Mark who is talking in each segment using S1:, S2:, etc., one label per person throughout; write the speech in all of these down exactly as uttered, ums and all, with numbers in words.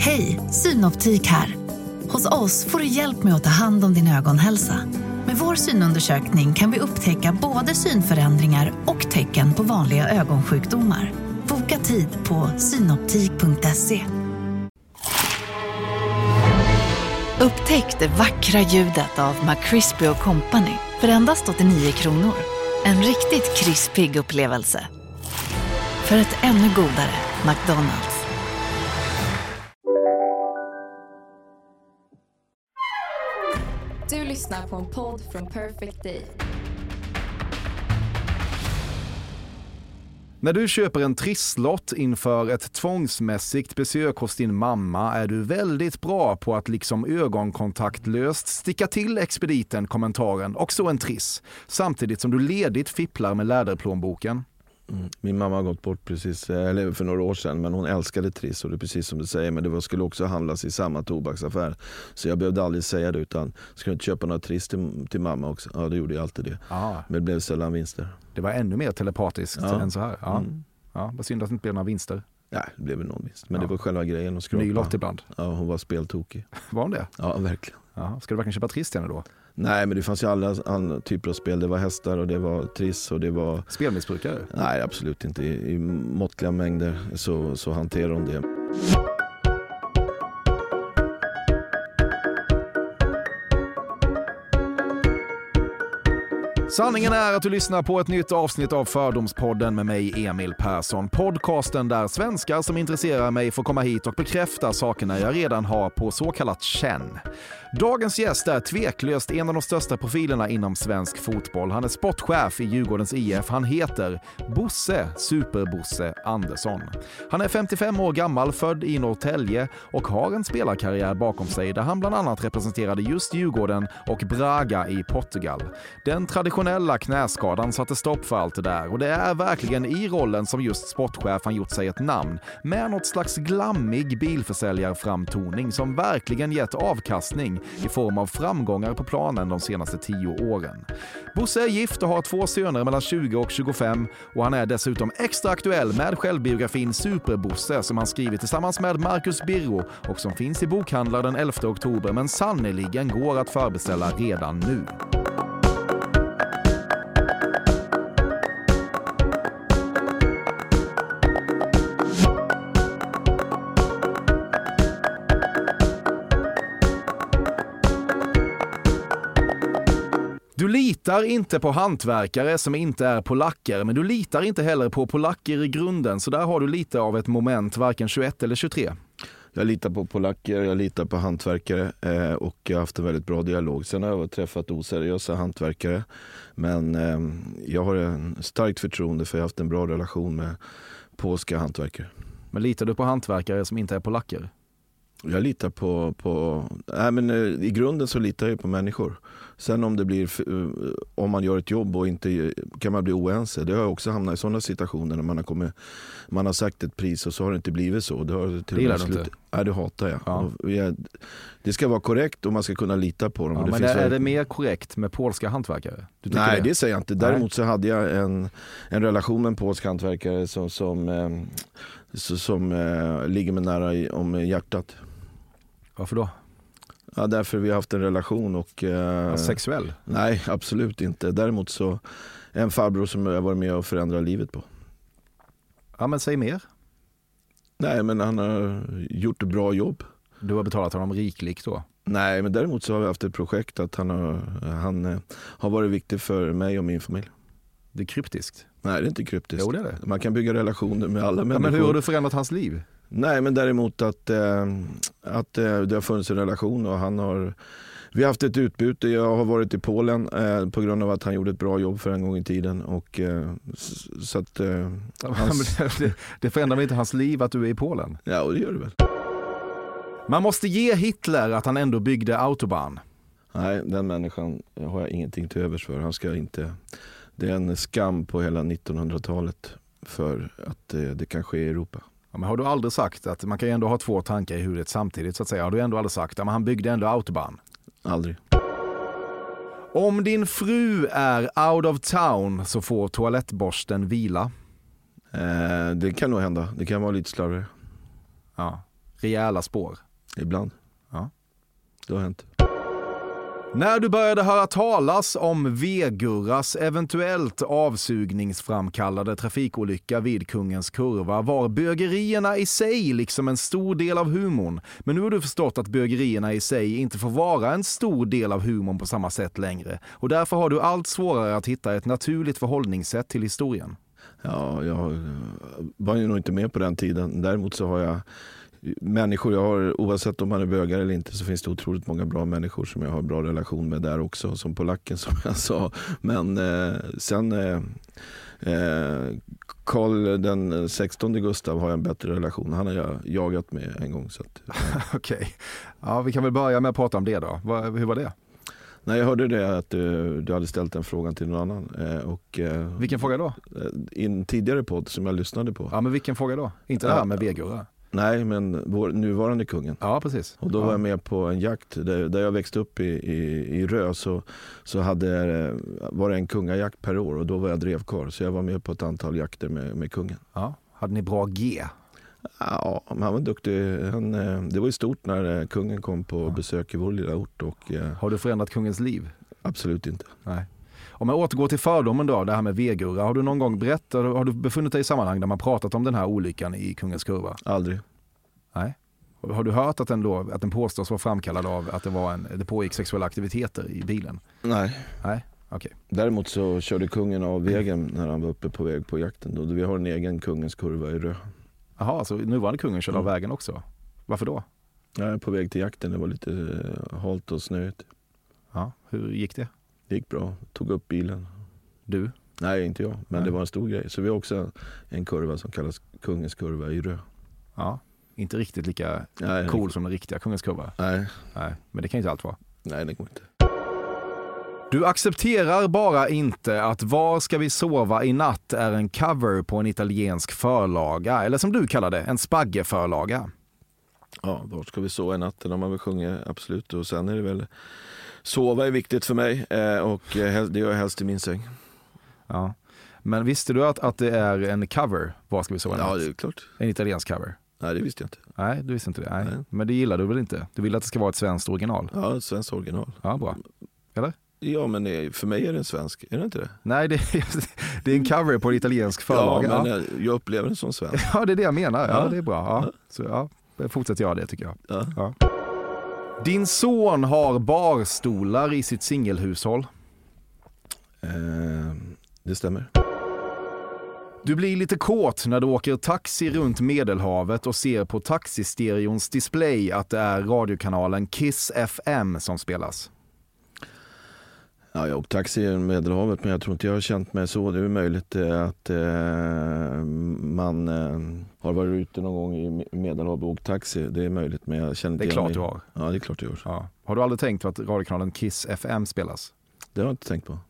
S1: Hej, Synoptik här. Hos oss får du hjälp med att ta hand om din ögonhälsa. Med vår synundersökning kan vi upptäcka både synförändringar och tecken på vanliga ögonsjukdomar. Boka tid på synoptik punkt se. Upptäck det vackra ljudet av McCrispy och Company för endast åttionio kronor. En riktigt krispig upplevelse. För ett ännu godare McDonald's.
S2: Du lyssnar på en podd från Perfect Day.
S3: När du köper en trisslott inför ett tvångsmässigt besök hos din mamma är du väldigt bra på att liksom ögonkontaktlöst sticka till expediten kommentaren och så en triss, samtidigt som du ledigt fipplar med läderplånboken.
S4: Mm. Min mamma har gått bort precis eller för några år sedan, men hon älskade Triss och det är precis som du säger, men det var, skulle också handlas i samma tobaksaffär, så jag behövde aldrig säga det, utan skulle inte köpa några Triss till, till mamma också. Ja, det gjorde jag alltid det. Ah. Men det blev sällan vinster.
S3: Det var ännu mer telepatiskt ja. än så här. Ja.
S4: Mm.
S3: Ja, vad synd att det inte blev några vinster.
S4: Nej, det blev någon vinst, men
S3: ja.
S4: det var själva grejen att skrapa.
S3: Ny lott ibland.
S4: Ja, hon var speltokig.
S3: Var hon det?
S4: Ja, verkligen.
S3: Ja. Ska du verkligen köpa Triss till henne då?
S4: Nej, men det fanns ju alla, alla typer av spel. Det var hästar och det var triss och det var...
S3: Spelmissbrukare?
S4: Nej, absolut inte. I, i måttliga mängder så, så hanterar de det.
S3: Sanningen är att du lyssnar på ett nytt avsnitt av Fördomspodden med mig, Emil Persson. Podcasten där svenskar som intresserar mig får komma hit och bekräfta sakerna jag redan har på så kallat känn. Dagens gäst är tveklöst en av de största profilerna inom svensk fotboll. Han är sportchef i Djurgårdens I F. Han heter Bosse Superbosse Andersson. Han är femtiofem år gammal, född i Norrtälje och har en spelarkarriär bakom sig där han bland annat representerade just Djurgården och Braga i Portugal. Den traditionella knäskadan satte stopp för allt det där, och det är verkligen i rollen som just sportchef han gjort sig ett namn med något slags glammig bilförsäljarframtoning som verkligen gett avkastning i form av framgångar på planen de senaste tio åren. Bosse är gift och har två söner mellan tjugo och tjugofem, och han är dessutom extra aktuell med självbiografin Superbosse som han skrivit tillsammans med Marcus Birro och som finns i bokhandlar den elfte oktober, men sannoliken går att förbeställa redan nu. Du litar inte på hantverkare som inte är polacker, men du litar inte heller på polacker i grunden, så där har du lite av ett moment, varken tjugoett eller tjugotre.
S4: Jag litar på polacker, jag litar på hantverkare eh, och jag har haft en väldigt bra dialog. Sen har jag träffat oseriösa hantverkare, men eh, jag har en starkt förtroende för jag har haft en bra relation med polska hantverkare.
S3: Men litar du på hantverkare som inte är polacker?
S4: Jag litar på, på nej men i grunden så litar jag på människor. Sen om det blir, om man gör ett jobb och inte kan man bli oense. Det har jag också hamnat i sådana situationer när man har kommit, man har sagt ett pris och så har det inte blivit så. Det, har till
S3: det gillar du inte?
S4: Nej, det hatar jag.
S3: Ja.
S4: jag. Det ska vara korrekt och man ska kunna lita på dem.
S3: Ja,
S4: det
S3: men
S4: finns
S3: är
S4: väl...
S3: det mer korrekt med polska hantverkare? Du
S4: Nej,
S3: det?
S4: det säger jag inte. Däremot så hade jag en, en relation med en polsk hantverkare som, som, eh, som, som eh, ligger mig nära i, om hjärtat.
S3: Varför då?
S4: Ja, därför vi har haft en relation och... Eh,
S3: sexuell?
S4: Nej, absolut inte. Däremot så en farbror som jag har varit med och förändrat livet på.
S3: Ja, men säg mer.
S4: Nej, men han har gjort ett bra jobb.
S3: Du har betalat honom rikligt då?
S4: Nej, men däremot så har vi haft ett projekt att han har, han eh, har varit viktig för mig och min familj.
S3: Det är kryptiskt?
S4: Nej, det är inte kryptiskt.
S3: Jo, det är det.
S4: Man kan bygga relationer med alla
S3: ja,
S4: människor.
S3: Men hur har du förändrat hans liv?
S4: Nej, men däremot att, eh, att eh, det har funnits en relation och han har... Vi har haft ett utbyte. Jag har varit i Polen eh, på grund av att han gjorde ett bra jobb för en gång i tiden. Och, eh, så att, eh, hans...
S3: det, det förändrar väl inte hans liv att du är i Polen?
S4: Ja, och det gör det väl.
S3: Man måste ge Hitler att han ändå byggde autobahn.
S4: Nej, den människan har jag ingenting till övers för. Han ska inte... Det är en skam på hela nittonhundratalet för att eh, det kan ske i Europa.
S3: Ja, men har du aldrig sagt att man kan ju ändå ha två tankar i huvudet samtidigt så att säga? Har du ändå aldrig sagt att han byggde ändå autobahn?
S4: Aldrig.
S3: Om din fru är out of town så får toalettborsten vila?
S4: Eh, det kan nog hända. Det kan vara lite slarvigare.
S3: Ja. rejäla spår?
S4: Ibland.
S3: Ja.
S4: Det har hänt.
S3: När du började höra talas om V-Gurras eventuellt avsugningsframkallade trafikolycka vid Kungens Kurva var bögerierna i sig liksom en stor del av humorn. Men nu har du förstått att bögerierna i sig inte får vara en stor del av humorn på samma sätt längre. Och därför har du allt svårare att hitta ett naturligt förhållningssätt till historien.
S4: Ja, jag var ju nog inte med på den tiden. Däremot så har jag människor jag har, oavsett om man är bögar eller inte, så finns det otroligt många bra människor som jag har bra relation med där också, som på Lacken som jag sa. Men eh, sen eh, Karl den sextonde Gustav har jag en bättre relation. Han har jag jagat med en gång. Så att, ja.
S3: Okej, okay. Ja, vi kan väl börja med att prata om det då. Hur var det?
S4: Nej, jag hörde det att du, du hade ställt en fråga till någon annan. Eh, och, eh,
S3: vilken fråga då?
S4: I en tidigare podd som jag lyssnade på.
S3: Ja, men vilken fråga då? Inte ja, det här med V-Gurra?
S4: Nej, men vår nuvarande kungen.
S3: Ja, precis.
S4: Och då
S3: ja.
S4: var jag med på en jakt där, där jag växte upp i, i, i Rö, så, så hade, var det en kungajakt per år och då var jag drevkar. Så jag var med på ett antal jakter med, med kungen.
S3: Ja. Hade ni bra G?
S4: Ja, han var duktig. Han, det var ju stort när kungen kom på ja. besök i vår lilla ort. Och,
S3: har du förändrat kungens liv?
S4: Absolut inte.
S3: Nej. Om jag återgår till fördomen då, det här med V-Gurra. Har du någon gång berättat, har du befunnit dig i sammanhang där man pratat om den här olyckan i Kungens Kurva?
S4: Aldrig.
S3: Nej. Har du hört att den, då, att den påstås vara framkallad av att det, var en, det pågick sexuella aktiviteter i bilen?
S4: Nej.
S3: Nej, okej. Okay.
S4: Däremot så körde kungen av vägen när han var uppe på väg på jakten. Då vi har en egen Kungens Kurva i Rö.
S3: Jaha, så nuvarande kungen körde
S4: mm.
S3: av vägen också? Varför då?
S4: Jag är på väg till jakten, det var lite halt och snöigt.
S3: Ja, hur gick det?
S4: Det gick bra, tog upp bilen.
S3: Du?
S4: Nej, inte jag, men
S3: Nej.
S4: det var en stor grej. Så vi har också en kurva som kallas Kungens Kurva i Rö.
S3: Ja, inte riktigt lika
S4: Nej,
S3: cool
S4: det...
S3: som den riktiga Kungens Kurva.
S4: Nej.
S3: Nej, men det kan inte allt vara.
S4: Nej, det går inte.
S3: Du accepterar bara inte att Var ska vi sova i natt är en cover på en italiensk förlaga, eller som du kallar det, en spaggeförlaga.
S4: Ja, var ska vi sova i natten om man vill sjunga, absolut. Och sen är det väl, sova är viktigt för mig och det gör jag helst i min säng.
S3: Ja, men visste du att, att det är en cover, Var ska vi sova i natt?
S4: Ja, det är klart.
S3: En italiensk cover?
S4: Nej, det visste jag inte.
S3: Nej, du visste inte det. Nej.
S4: Nej.
S3: Men det gillar du väl inte? Du vill att det ska vara ett svenskt original?
S4: Ja, ett svenskt original.
S3: Ja, bra. Eller?
S4: Ja, men för mig är det en svensk, är det inte det?
S3: Nej, det är, det är en cover på en italiensk förlaga.
S4: Ja, men ja. jag upplever den som svensk.
S3: Ja, det är det jag menar. Ja,
S4: ja.
S3: det är bra. Ja.
S4: Ja.
S3: Så ja, fortsätter jag det tycker jag.
S4: Ja.
S3: Ja. Din son har barstolar i sitt singelhushåll.
S4: Eh, det stämmer.
S3: Du blir lite kåt när du åker taxi runt Medelhavet och ser på taxistereons display att det är radiokanalen Kiss F M som spelas.
S4: Ja, jag har åkt taxi i Medelhavet, men jag tror inte jag har känt mig så. Det är möjligt att eh, man eh, har varit ute någon gång i Medelhavet och åkt taxi. Det är möjligt, men jag känner inte
S3: Det är klart
S4: mig.
S3: du har.
S4: Ja, det är klart du har.
S3: Ja. Har du aldrig tänkt på att radiokanalen Kiss F M spelas?
S4: Det har jag inte tänkt på.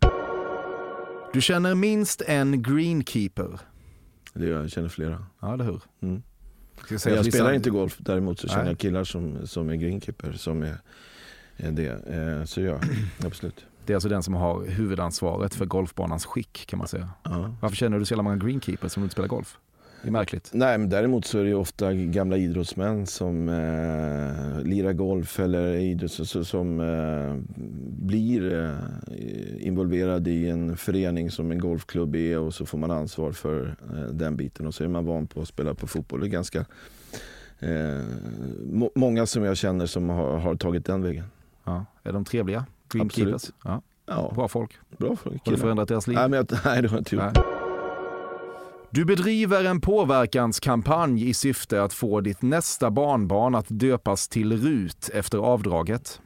S3: Du känner minst en greenkeeper.
S4: Det gör jag, jag känner flera.
S3: Ja, eller hur?
S4: Mm.
S3: Jag, säga
S4: jag
S3: vissa...
S4: spelar inte golf, däremot så känner
S3: Nej.
S4: jag killar som, som är greenkeeper, som är, är det. Eh, så ja, absolut.
S3: Det är alltså den som har huvudansvaret för golfbanans skick, kan man säga.
S4: Ja.
S3: Varför känner du så många greenkeepers som inte spelar golf? Det är märkligt.
S4: Nej, men däremot så är det ofta gamla idrottsmän som eh, lirar golf eller idrotts som eh, blir eh, involverade i en förening som en golfklubb är, och så får man ansvar för eh, den biten, och så är man van på att spela på fotboll. Det är ganska eh, må- många som jag känner som har, har tagit den vägen.
S3: Ja. Är de trevliga? Greenkeepers? Ja.
S4: Ja,
S3: Bra folk.
S4: bra folk.
S3: Har du förändrat deras liv?
S4: Nej, men jag, nej, det har jag inte gjort.
S3: Nej. Du bedriver en påverkanskampanj i syfte att få ditt nästa barnbarn att döpas till Rut efter avdraget.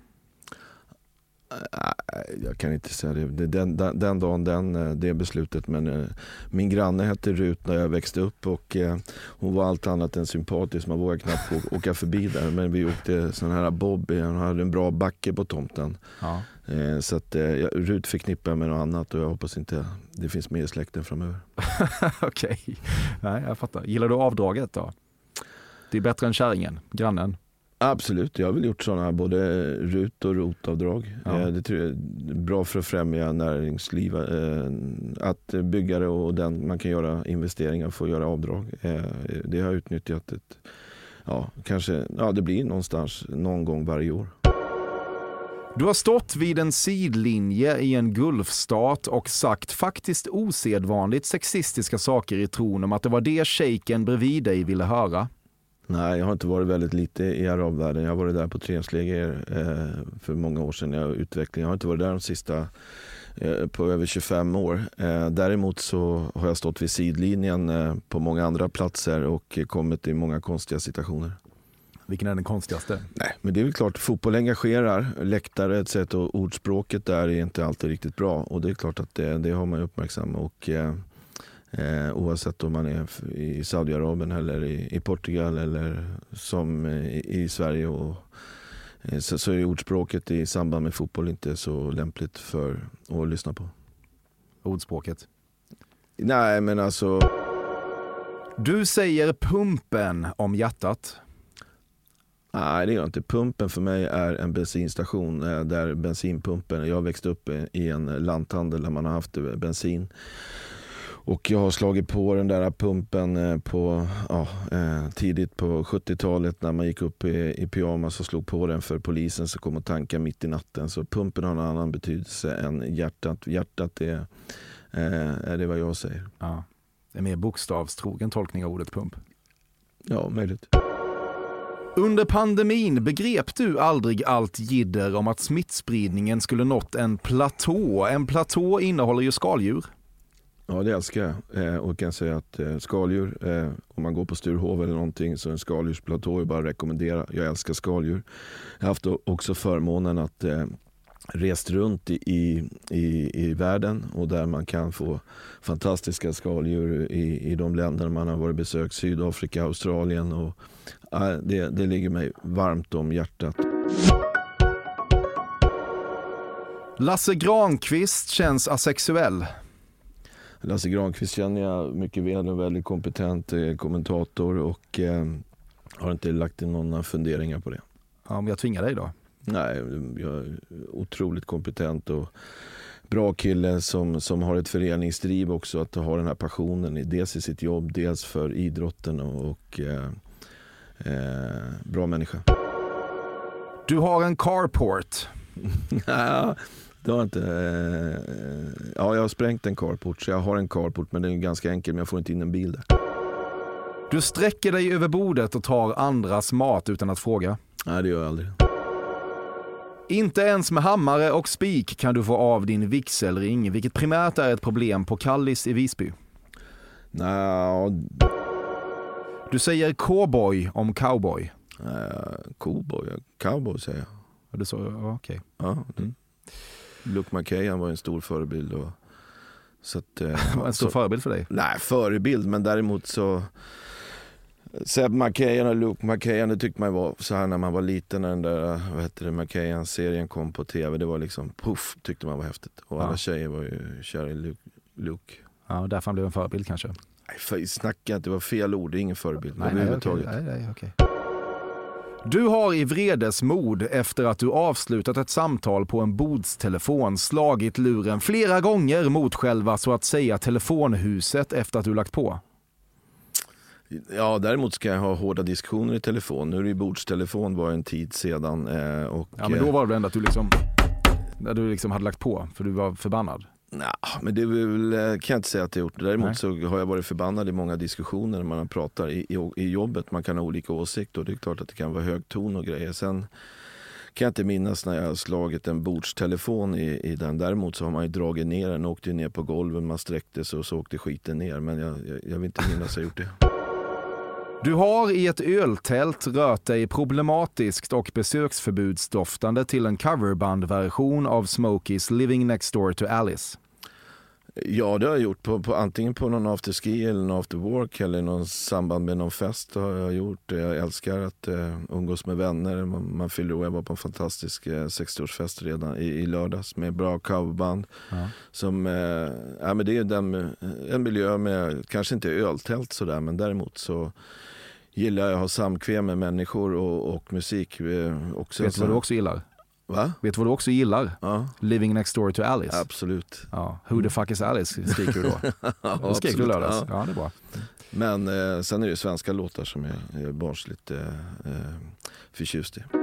S4: Jag kan inte säga det. det den, den, den dagen, den, det beslutet. Men eh, min granne hette Rut när jag växte upp, och eh, hon var allt annat än sympatisk. Man vågade knappt å, åka förbi där. Men vi åkte sån här Bobby. Han hade en bra backe på tomten.
S3: Ja.
S4: Eh, så att eh, Rut förknippar med något annat, och jag hoppas inte det finns mer i släkten framöver.
S3: Okej. Okay. Nej, jag fattar. Gillar du avdraget då? Det är bättre än kärringen, grannen.
S4: Absolut, jag har väl gjort sådana både rut- och rotavdrag.
S3: Ja.
S4: Eh, det tror jag är bra för att främja näringsliv. Eh, att byggare och den man kan göra investeringar får göra avdrag. Eh, det har jag utnyttjat ett, ja, kanske, ja, det blir någonstans någon gång varje år.
S3: Du har stått vid en sidlinje i en gulfstat och sagt faktiskt osedvanligt sexistiska saker i tron om att det var det shejken bredvid dig ville höra.
S4: Nej, jag har inte varit väldigt lite i arabvärlden. Jag har varit där på träningsläger eh, för många år sedan. Jag, utveckling. jag har inte varit där de sista eh, på över tjugofem år. Eh, däremot så har jag stått vid sidlinjen eh, på många andra platser och kommit i många konstiga situationer.
S3: Vilken är den konstigaste?
S4: Nej, men det är väl klart, fotboll engagerar, läktare ett sätt och ordspråket där är inte alltid riktigt bra. Och det är klart att det, det har man uppmärksammat. Och eh, eh, oavsett om man är i Saudiarabien eller i, i Portugal eller som i, i Sverige och, eh, så, så är ordspråket i samband med fotboll inte så lämpligt för att lyssna på.
S3: Ordspråket?
S4: Nej, men alltså...
S3: Du säger pumpen om hjärtat.
S4: Nej, det gör inte. Pumpen för mig är en bensinstation där bensinpumpen, jag växte upp i en lanthandel där man har haft bensin. Och jag har slagit på den där pumpen på, ja, tidigt på sjuttiotalet när man gick upp i, i pyjamas och slog på den för polisen så kom och tanka mitt i natten. Så pumpen har en annan betydelse än hjärtat. Hjärtat är, är det vad jag säger.
S3: Ja, det är mer bokstavstrogen tolkning av ordet pump.
S4: Ja, möjligt.
S3: Under pandemin begrep du aldrig allt jidder om att smittspridningen skulle nått en platå. En platå innehåller ju skaldjur. Ja, det älskar jag. Eh, och kan säga att eh, skaldjur, eh, om man går på Sturhov eller någonting så en skaldjursplatå är bara att rekommendera. Jag älskar skaldjur. Jag har haft också förmånen att eh, rest runt i, i, i världen och där man kan få fantastiska skaldjur i, i de länder man har varit besökt, Sydafrika, Australien och äh, det, det ligger mig varmt om hjärtat. Lasse Granqvist känns asexuell. Lasse Granqvist känner jag mycket väl, en väldigt kompetent eh, kommentator och eh, har inte lagt in några funderingar på det. Ja, om jag tvingar dig då? Nej, jag är otroligt kompetent och bra kille som, som har ett föreningsdriv också, att ha den här passionen dels i sitt jobb, dels för idrotten och, och eh, eh, bra människa. Du har en carport. Ja, det har inte. Eh, ja, jag har sprängt en carport så jag har en carport men den är ganska enkel men jag får inte in en bil där. Du sträcker dig över bordet och tar andras mat utan att fråga. Nej, det gör jag aldrig. Inte ens med hammare och spik kan du få av din vigselring, vilket primärt är ett problem på Kallis i Visby. Nej. Du säger cowboy om cowboy. Uh, cowboy, cowboy säger jag. Och du sa, ja, okej. Okay. Ja, mm. Luke McKay, han var en stor förebild. Och, så att, uh, en stor så, förebild för dig? Nej, förebild, men däremot så... Seb McKayan och Luke McKayan, det tyckte man var så här när man var liten när den där, vad heter det, McKayan-serien kom på tv. Det var liksom, puff, tyckte man var häftigt. Och ja. Alla tjejer var ju kär i Luke. Luke. Ja, och därför han blev en förebild kanske. Nej, snacka inte, det var fel ord, det är ingen förebild. Nej, nej, okay. nej, nej, okay. Du har i vredesmod efter att du avslutat ett samtal på en bordstelefon slagit luren flera gånger mot själva så att säga telefonhuset efter att du lagt på. Ja, däremot ska jag ha hårda diskussioner i telefon. Nu är det ju bordstelefon var en tid sedan. Eh, och, ja, men då var det ändå att du liksom, när du liksom hade lagt på för du var förbannad. Nej, men det väl, kan jag inte säga att jag gjort. Däremot Nej. Så har jag varit förbannad i många diskussioner när man pratar i, i, i jobbet. Man kan ha olika åsikter och det är klart att det kan vara hög ton och grejer. Sen kan jag inte minnas när jag har slagit en bordstelefon i, i den. Däremot så har man ju dragit ner den, åkte ner på golven, man sträckte sig och så åkte skiten ner. Men jag, jag, jag vill inte minnas att jag gjort det. Du har i ett öltält rört dig problematiskt och besöksförbudsdoftande till en coverbandversion av Smokies Living Next Door to Alice. Ja, det har jag gjort. På, på, antingen på någon afterski eller någon afterwork eller någon samband med någon fest har jag gjort. Jag älskar att uh, umgås med vänner. Man, man fyller och jag var på en fantastisk uh, sextioårsfest redan i, i lördags med bra coverband. Ja. Som, uh, ja, men det är den, en miljö med, kanske inte öltält sådär, men däremot så gillar jag att ha samkväm med människor och, och musik. Uh, också. Vet du vad du också gillar? Va? Vet du vad du också gillar? Ja. Living Next Door to Alice. Absolut. Ja. Who the fuck is Alice skriker du då? Ja, skrek du lördags. Ja. Ja, det är bra.
S4: Men eh, sen är det svenska låtar som jag är barnsligt eh, eh, förtjust i.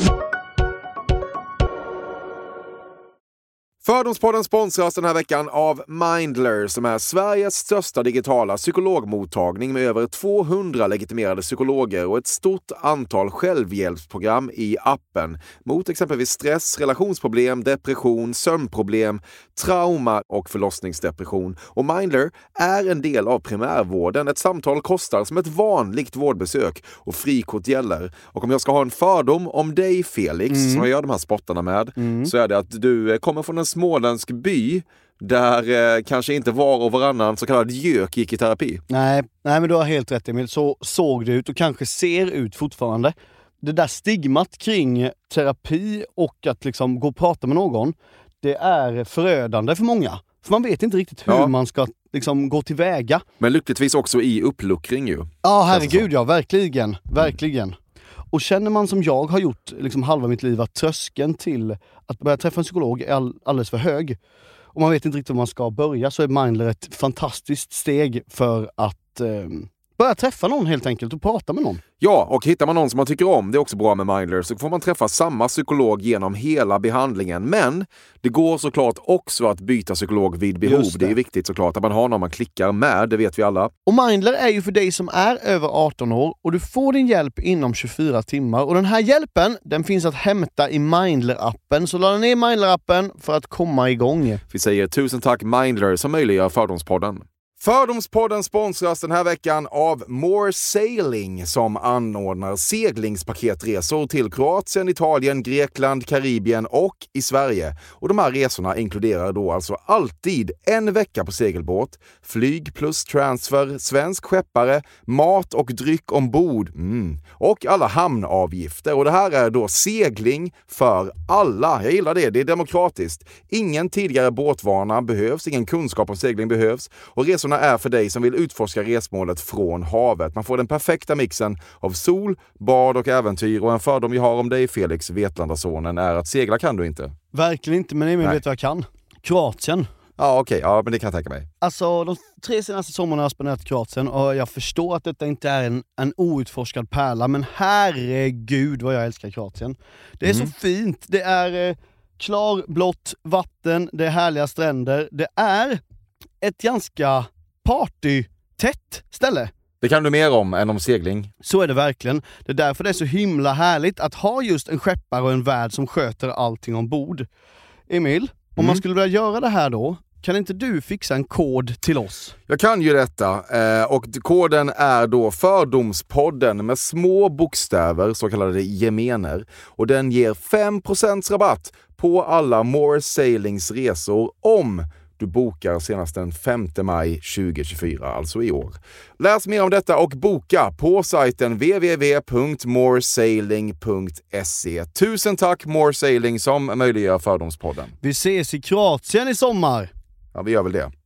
S3: Fördomspodden sponsras den här veckan av Mindler som är Sveriges största digitala psykologmottagning med över tvåhundra legitimerade psykologer och ett stort antal självhjälpsprogram i appen mot exempelvis stress, relationsproblem, depression, sömnproblem, trauma och förlossningsdepression. Och Mindler är en del av primärvården. Ett samtal kostar som ett vanligt vårdbesök och frikort gäller. Och om jag ska ha en fördom om dig, Felix, mm. som jag gör de här spottarna med, mm. så är det att du kommer från en småländsk by där eh, kanske inte var och varannan så kallad gök gick i terapi.
S5: Nej, nej men du har helt rätt, Emil. Så såg det ut och kanske ser ut fortfarande. Det där stigmat kring terapi och att liksom gå och prata med någon, det är förödande för många. För man vet inte riktigt hur ja. man ska liksom gå tillväga.
S3: Men lyckligtvis också i uppluckring ju.
S5: Ja, herregud ja, verkligen. Verkligen. Mm. Och känner man som jag har gjort liksom halva mitt liv att tröskeln till att börja träffa en psykolog är all, alldeles för hög. Och man vet inte riktigt var man ska börja, så är Mindler ett fantastiskt steg för att eh, börja träffa någon helt enkelt och prata med någon.
S3: Ja, och hittar man någon som man tycker om, det är också bra med Mindler, så får man träffa samma psykolog genom hela behandlingen. Men det går såklart också att byta psykolog vid behov. Det. det är viktigt såklart att man har någon man klickar med, det vet vi alla.
S5: Och Mindler är ju för dig som är över arton år och du får din hjälp inom tjugofyra timmar. Och den här hjälpen, den finns att hämta i Mindler-appen. Så ladda ner Mindler-appen för att komma igång.
S3: Vi säger tusen tack Mindler som möjliggör Fördomspodden. Fördomspodden sponsras den här veckan av More Sailing som anordnar seglingspaketresor till Kroatien, Italien, Grekland, Karibien och i Sverige. Och de här resorna inkluderar då alltså alltid en vecka på segelbåt, flyg plus transfer, svensk skeppare, mat och dryck ombord mm. och alla hamnavgifter. Och det här är då segling för alla. Jag gillar det, det är demokratiskt. Ingen tidigare båtvana behövs, ingen kunskap om segling behövs och resorna är för dig som vill utforska resmålet från havet. Man får den perfekta mixen av sol, bad och äventyr. Och en fördom vi har om dig, Felix, Vetlandasonen, är att segla kan du inte.
S5: Verkligen inte, men Emil vet vad jag kan. Kroatien.
S3: Ja, okej. Okay. Ja, men det kan jag tänka mig.
S5: Alltså, de tre senaste sommarna har jag spenderat i Kroatien och jag förstår att detta inte är en, en outforskad pärla, men herregud vad jag älskar Kroatien. Det är mm. så fint. Det är eh, klarblått vatten, det är härliga stränder. Det är ett ganska party-tätt ställe.
S3: Det kan du mer om än om segling.
S5: Så är det verkligen. Det är därför det är så himla härligt att ha just en skeppare och en värd som sköter allting ombord. Emil, mm. om man skulle vilja göra det här då, kan inte du fixa en kod till oss?
S3: Jag kan ju detta och koden är då Fördomspodden med små bokstäver, så kallade gemener. Och den ger fem procent rabatt på alla More Sailings resor om du bokar senast den femte maj tjugohundratjugofyra, alltså i år. Läs mer om detta och boka på sajten w w w punkt more sailing punkt se. Tusen tack More Sailing som möjliggör Fördomspodden.
S5: Vi ses i Kroatien i sommar.
S3: Ja, vi gör väl det.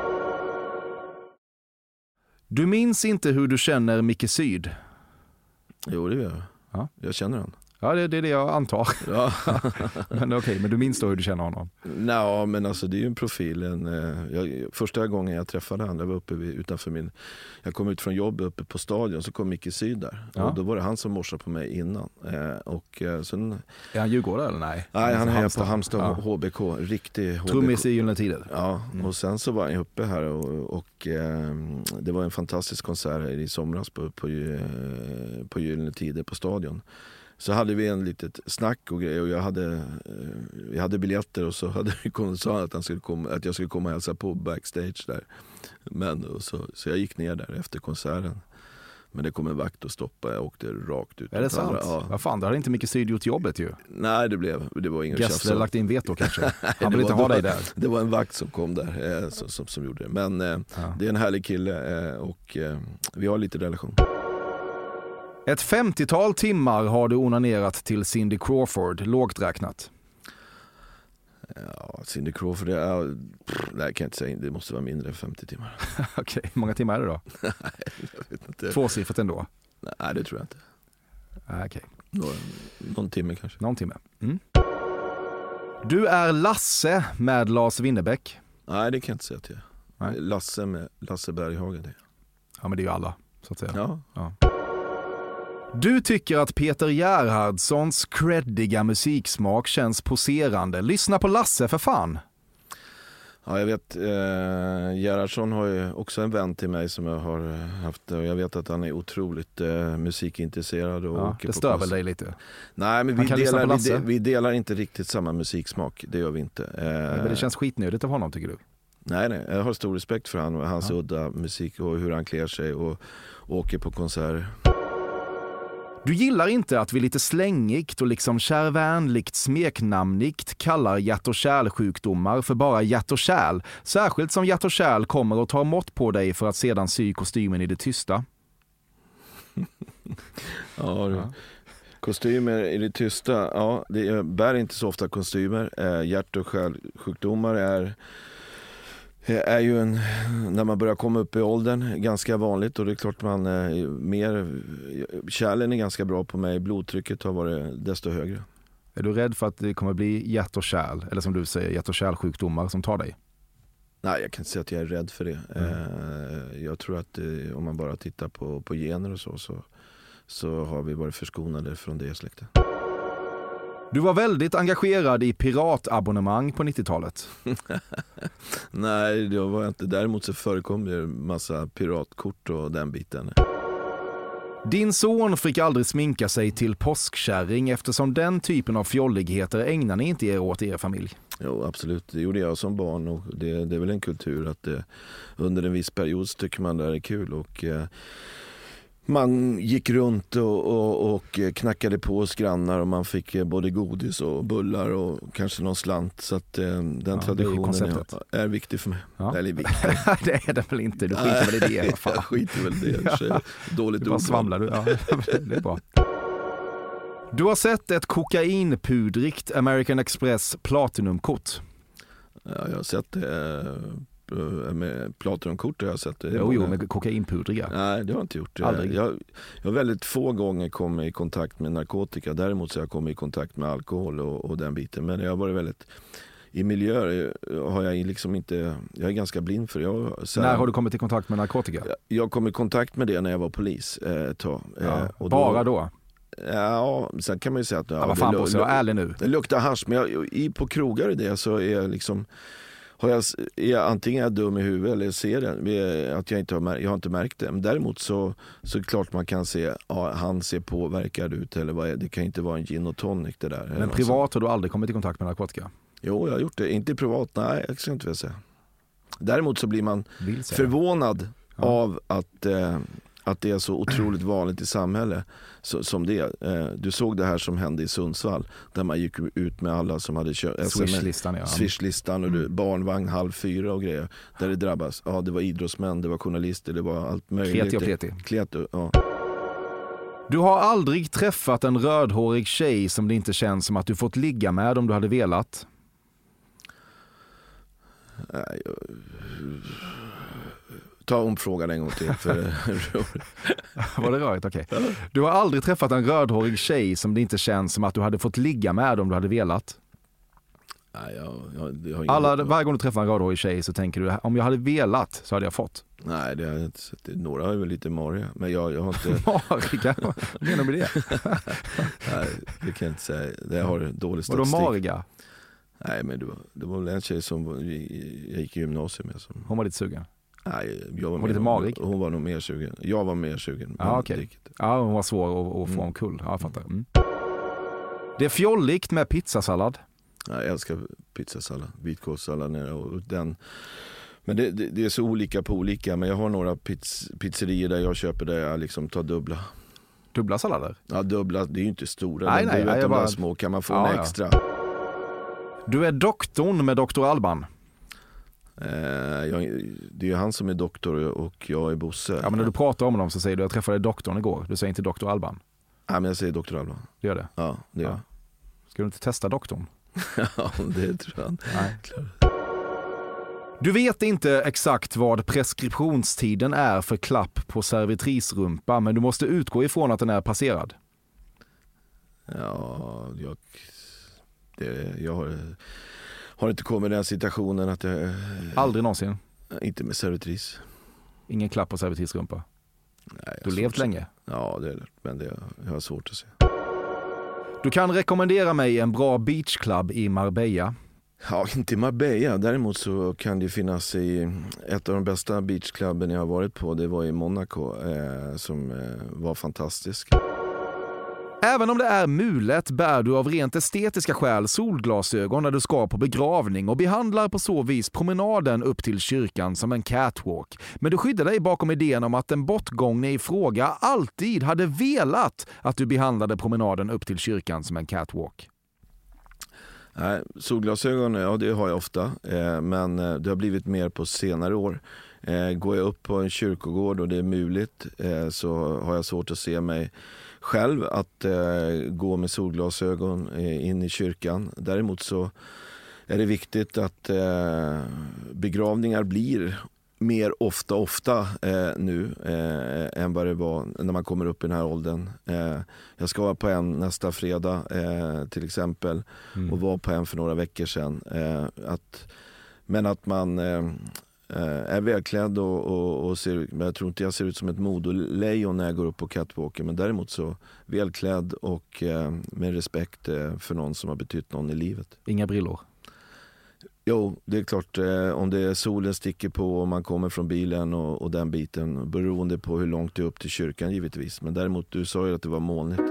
S3: Du minns inte hur du känner Micke Syd?
S4: Jo, det gör jag.
S3: Ja.
S4: Jag känner han.
S3: Ja, det, det är det jag antar. Ja. men okej, okay, men du minns då hur du känner honom?
S4: Nej, men alltså det är ju en profil. En, jag, första gången jag träffade han, jag var uppe vid, utanför min... Jag kom ut från jobb uppe på stadion, så kom Micke Syd där. Ja. Och då var det han som morsade på mig innan. Eh, och, sen,
S3: är han Djurgårdare eller nej?
S4: Nej, han är på Halmstad, ja. H B K. Riktig H B K.
S3: Trummis i Gyllene Tider.
S4: Ja, mm. och sen så var han uppe här och, och eh, det var en fantastisk konsert i somras på, på, på Gyllene Tider på stadion. Så hade vi en litet snack och grej och jag hade, jag hade biljetter och så hade vi kommit, sa att, han skulle komma, att jag skulle komma och hälsa på backstage där. Men, och så, så jag gick ner där efter konserten. Men det kom en vakt och stoppade, jag åkte rakt ut.
S3: Är det sant? Ja. Vad fan, det hade inte Micke Syd gjort jobbet ju.
S4: Nej, det blev det var ingen
S3: Gessle lagt in veto kanske. Han vill inte ha dig där.
S4: Det var en vakt som kom där eh, som, som, som gjorde det. Men eh, ja. det är en härlig kille eh, och eh, vi har lite relation.
S3: Ett femtiotal timmar har du onanerat till Cindy Crawford, lågt räknat.
S4: Ja, Cindy Crawford, det är, pff, det kan jag inte säga, det måste vara mindre än femtio timmar.
S3: Okej, okay. Hur många timmar är det då?
S4: Nej, jag vet inte.
S3: Tvåsiffrigt ändå?
S4: Nej, det tror jag inte.
S3: Okej. Okay.
S4: Någon, någon timme kanske.
S3: Någon timme. Mm. Du är Lasse med Lars Winnerbäck.
S4: Nej, det kan jag inte säga till. Nej. Lasse med Lasse Berghagen det.
S3: Ja, men det är ju alla, så att säga.
S4: Ja.
S3: Ja. Du tycker att Peter Gerhardssons creddiga musiksmak känns poserande. Lyssna på Lasse för fan.
S4: Ja, jag vet, eh, Gerhardsson har ju också en vän till mig som jag har haft, och jag vet att han är otroligt eh, musikintresserad. Och
S3: Ja, det stör väl dig lite?
S4: Nej, men vi
S3: kan lyssna på
S4: delar,
S3: Lasse.
S4: vi, de, vi delar inte riktigt samma musiksmak, det gör vi inte. Eh,
S3: Men det känns skitnödigt av honom, tycker du?
S4: Nej, nej, jag har stor respekt för han, hans
S3: Ja.
S4: udda musik och hur han klär sig och, och åker på konserter.
S3: Du gillar inte att vi lite slängigt och liksom kärvänligt smeknamnigt kallar hjärt- och kärlsjukdomar för bara hjärt- och kärl. Särskilt som hjärt- och kärl kommer och tar mått på dig för att sedan sy kostymen i det tysta.
S4: Ja, ja. Kostymer i det tysta, ja, det är, bär inte så ofta kostymer. Eh, hjärt- och kärlsjukdomar är... är ju en, när man börjar komma upp i åldern, ganska vanligt, och det är klart man är mer, kärlen är ganska bra på mig, blodtrycket har varit desto högre.
S3: Är du rädd för att det kommer bli hjärt- och kärl, eller som du säger, hjärt- och kärlsjukdomar som tar dig?
S4: Nej, jag kan inte säga att jag är rädd för det.
S3: Mm.
S4: Eh, jag tror att eh, om man bara tittar på, på gener och så, så, så har vi varit förskonade från det släkten.
S3: Du var väldigt engagerad i piratabonnemang på nittiotalet.
S4: Nej, det var inte. Däremot så förekom det en massa piratkort och den biten.
S3: Din son fick aldrig sminka sig till påskkärring eftersom den typen av fjolligheter ägnar ni inte er åt i er familj.
S4: Jo, absolut. Det gjorde jag som barn, och det, det är väl en kultur att det, under en viss period så tycker man det är kul, och eh, man gick runt och, och, och knackade på hos grannar, och man fick både godis och bullar och kanske någon slant, så att eh, den
S3: Ja,
S4: traditionen
S3: är,
S4: är, är viktig för mig.
S3: Ja.
S4: Eller viktig.
S3: Det är det väl inte, du skiter väl i det. Vad fan.
S4: Jag skiter väl i det.
S3: Ja.
S4: Dåligt
S3: Du bara
S4: ord.
S3: svamlar du. Ja, det är bra. Du har sett ett kokainpudrikt American Express Platinumkort.
S4: Ja, jag har sett det eh, med Platinumkort. Jag har sett det.
S3: Jo, jo, med kokainpudriga.
S4: Nej, det har jag inte gjort.
S3: Aldrig.
S4: Jag, jag har väldigt få gånger kommit i kontakt med narkotika. Däremot så har jag kommit i kontakt med alkohol och, och den biten. Men jag har varit väldigt... I miljöer har jag liksom inte... Jag är ganska blind för det. Jag, så här,
S3: När har du kommit i kontakt med narkotika?
S4: Jag, jag kom i kontakt med det när jag var polis eh, ett tag.
S3: Ja,
S4: Eh, och
S3: bara då?
S4: Ja, sen kan man ju säga att... Ja,
S3: Ja, vad fan,
S4: det,
S3: Bosse, var ärlig nu.
S4: det luktar hasch, men jag, i, på krogar i det så är jag liksom... Har jag, är jag, antingen är jag dum i huvudet eller ser det, att jag inte har, jag har inte märkt det. Men däremot så, så är det klart man kan se, ja, han ser påverkad ut, eller vad är, det kan inte vara en gin och tonic det där.
S3: Men privat har du aldrig kommit i kontakt med narkotika?
S4: Jo, jag har gjort det. Inte privat, nej, jag ska inte vilja säga. Däremot så blir man förvånad
S3: ja.
S4: av att, eh, att det är så otroligt vanligt i samhället så, som det. Eh, du såg det här som hände i Sundsvall, där man gick ut med alla som hade kört
S3: Swishlistan, ja.
S4: Swishlistan och du, barnvagn halv fyra och grejer. Där det drabbas. Ja, det var idrottsmän, det var journalister, det var allt möjligt.
S3: Kleti och pleti.
S4: Kleti, ja.
S3: Du har aldrig träffat en rödhårig tjej som det inte känns som att du fått ligga med om du hade velat?
S4: Nej, jag... Ta om frågan en gång till. För...
S3: Var det rörigt? Okej. Okay. Du har aldrig träffat en rödhårig tjej som det inte känns som att du hade fått ligga med om du hade velat?
S4: Nej, jag, jag, jag har ingen...
S3: Alla, varje gång du träffar en rödhårig tjej så tänker du, om jag hade velat så hade jag fått.
S4: Nej, det har jag inte sett. Några är väl lite mariga, men jag, jag har inte...
S3: Mariga? Vad menar du med det?
S4: Nej, det kan jag inte säga. Det har dålig
S3: Vadå
S4: statistik.
S3: mariga?
S4: Nej, men det var, det var väl en tjej som jag gick i gymnasiet med. Som...
S3: Hon var lite sugen?
S4: Nej, jag var,
S3: var lite marig?
S4: Hon var nog mer sugen. Jag var mer sugen.
S3: Ja, okej. Okay. Ja, hon var svår att, att få mm. omkull. Ja, jag fattar. Mm. Det är fjolligt med pizzasallad.
S4: Jag älskar pizzasallad, vitkålssallad och den. Men det, det, det är så olika på olika. Men jag har några pizz, pizzerier där jag köper där jag liksom tar dubbla.
S3: Dubbla sallader?
S4: Ja, dubbla. Det är ju inte stora.
S3: Nej, nej,
S4: du vet,
S3: nej,
S4: de
S3: bara...
S4: där små kan man få
S3: ja,
S4: en
S3: ja.
S4: extra.
S3: Du är doktorn med doktor Alban.
S4: Eh, jag, det är han som är doktor och jag är Bosse.
S3: Ja, men när du pratar om dem så säger du jag träffade doktorn igår. Du säger inte doktor Alban.
S4: Ja, men jag säger doktor Alban.
S3: Du gör det?
S4: Ja, det gör jag.
S3: Ja. Ska du inte testa doktorn?
S4: Ja, det tror jag.
S3: Nej. Du vet inte exakt vad preskriptionstiden är för klapp på servitrisrumpa, men du måste utgå ifrån att den är passerad.
S4: Ja, jag, det, jag har, har inte kommit i den situationen att jag...
S3: Aldrig någonsin?
S4: Inte med servitris.
S3: Ingen klapp på servitrissrumpa?
S4: Nej,
S3: du har levt länge?
S4: Ja, det är det. Men det jag har svårt att se.
S3: Du kan rekommendera mig en bra beachclub i Marbella.
S4: Ja, inte i Marbella. Däremot så kan det finnas i ett av de bästa beachklubben jag har varit på. Det var i Monaco eh, som eh, var fantastisk.
S3: Även om det är mulet bär du av rent estetiska skäl solglasögon när du ska på begravning och behandlar på så vis promenaden upp till kyrkan som en catwalk. Men du skyddar dig bakom idén om att den bortgångne i fråga alltid hade velat att du behandlade promenaden upp till kyrkan som en catwalk.
S4: Nej, solglasögon, ja det har jag ofta, eh, men det har blivit mer på senare år. Eh, går jag upp på en kyrkogård och det är muligt eh, så har jag svårt att se mig själv att eh, gå med solglasögon eh, in i kyrkan. Däremot så är det viktigt att eh, begravningar blir mer ofta ofta eh, nu eh, än vad det var när man kommer upp i den här åldern. Eh, jag ska vara på en nästa fredag eh, till exempel mm. och var på en för några veckor sedan. Eh, att, men att man eh, är välklädd och, och, och ser, men jag tror inte jag ser ut som ett modolejon när jag går upp på catwalken, men däremot så välklädd och eh, med respekt eh, för någon som har betytt någon i livet.
S3: Inga brillor?
S4: Jo, det är klart, eh, om det är solen sticker på och man kommer från bilen och, och den biten, beroende på hur långt det är upp till kyrkan givetvis. Men däremot, du sa ju att det var molnigt.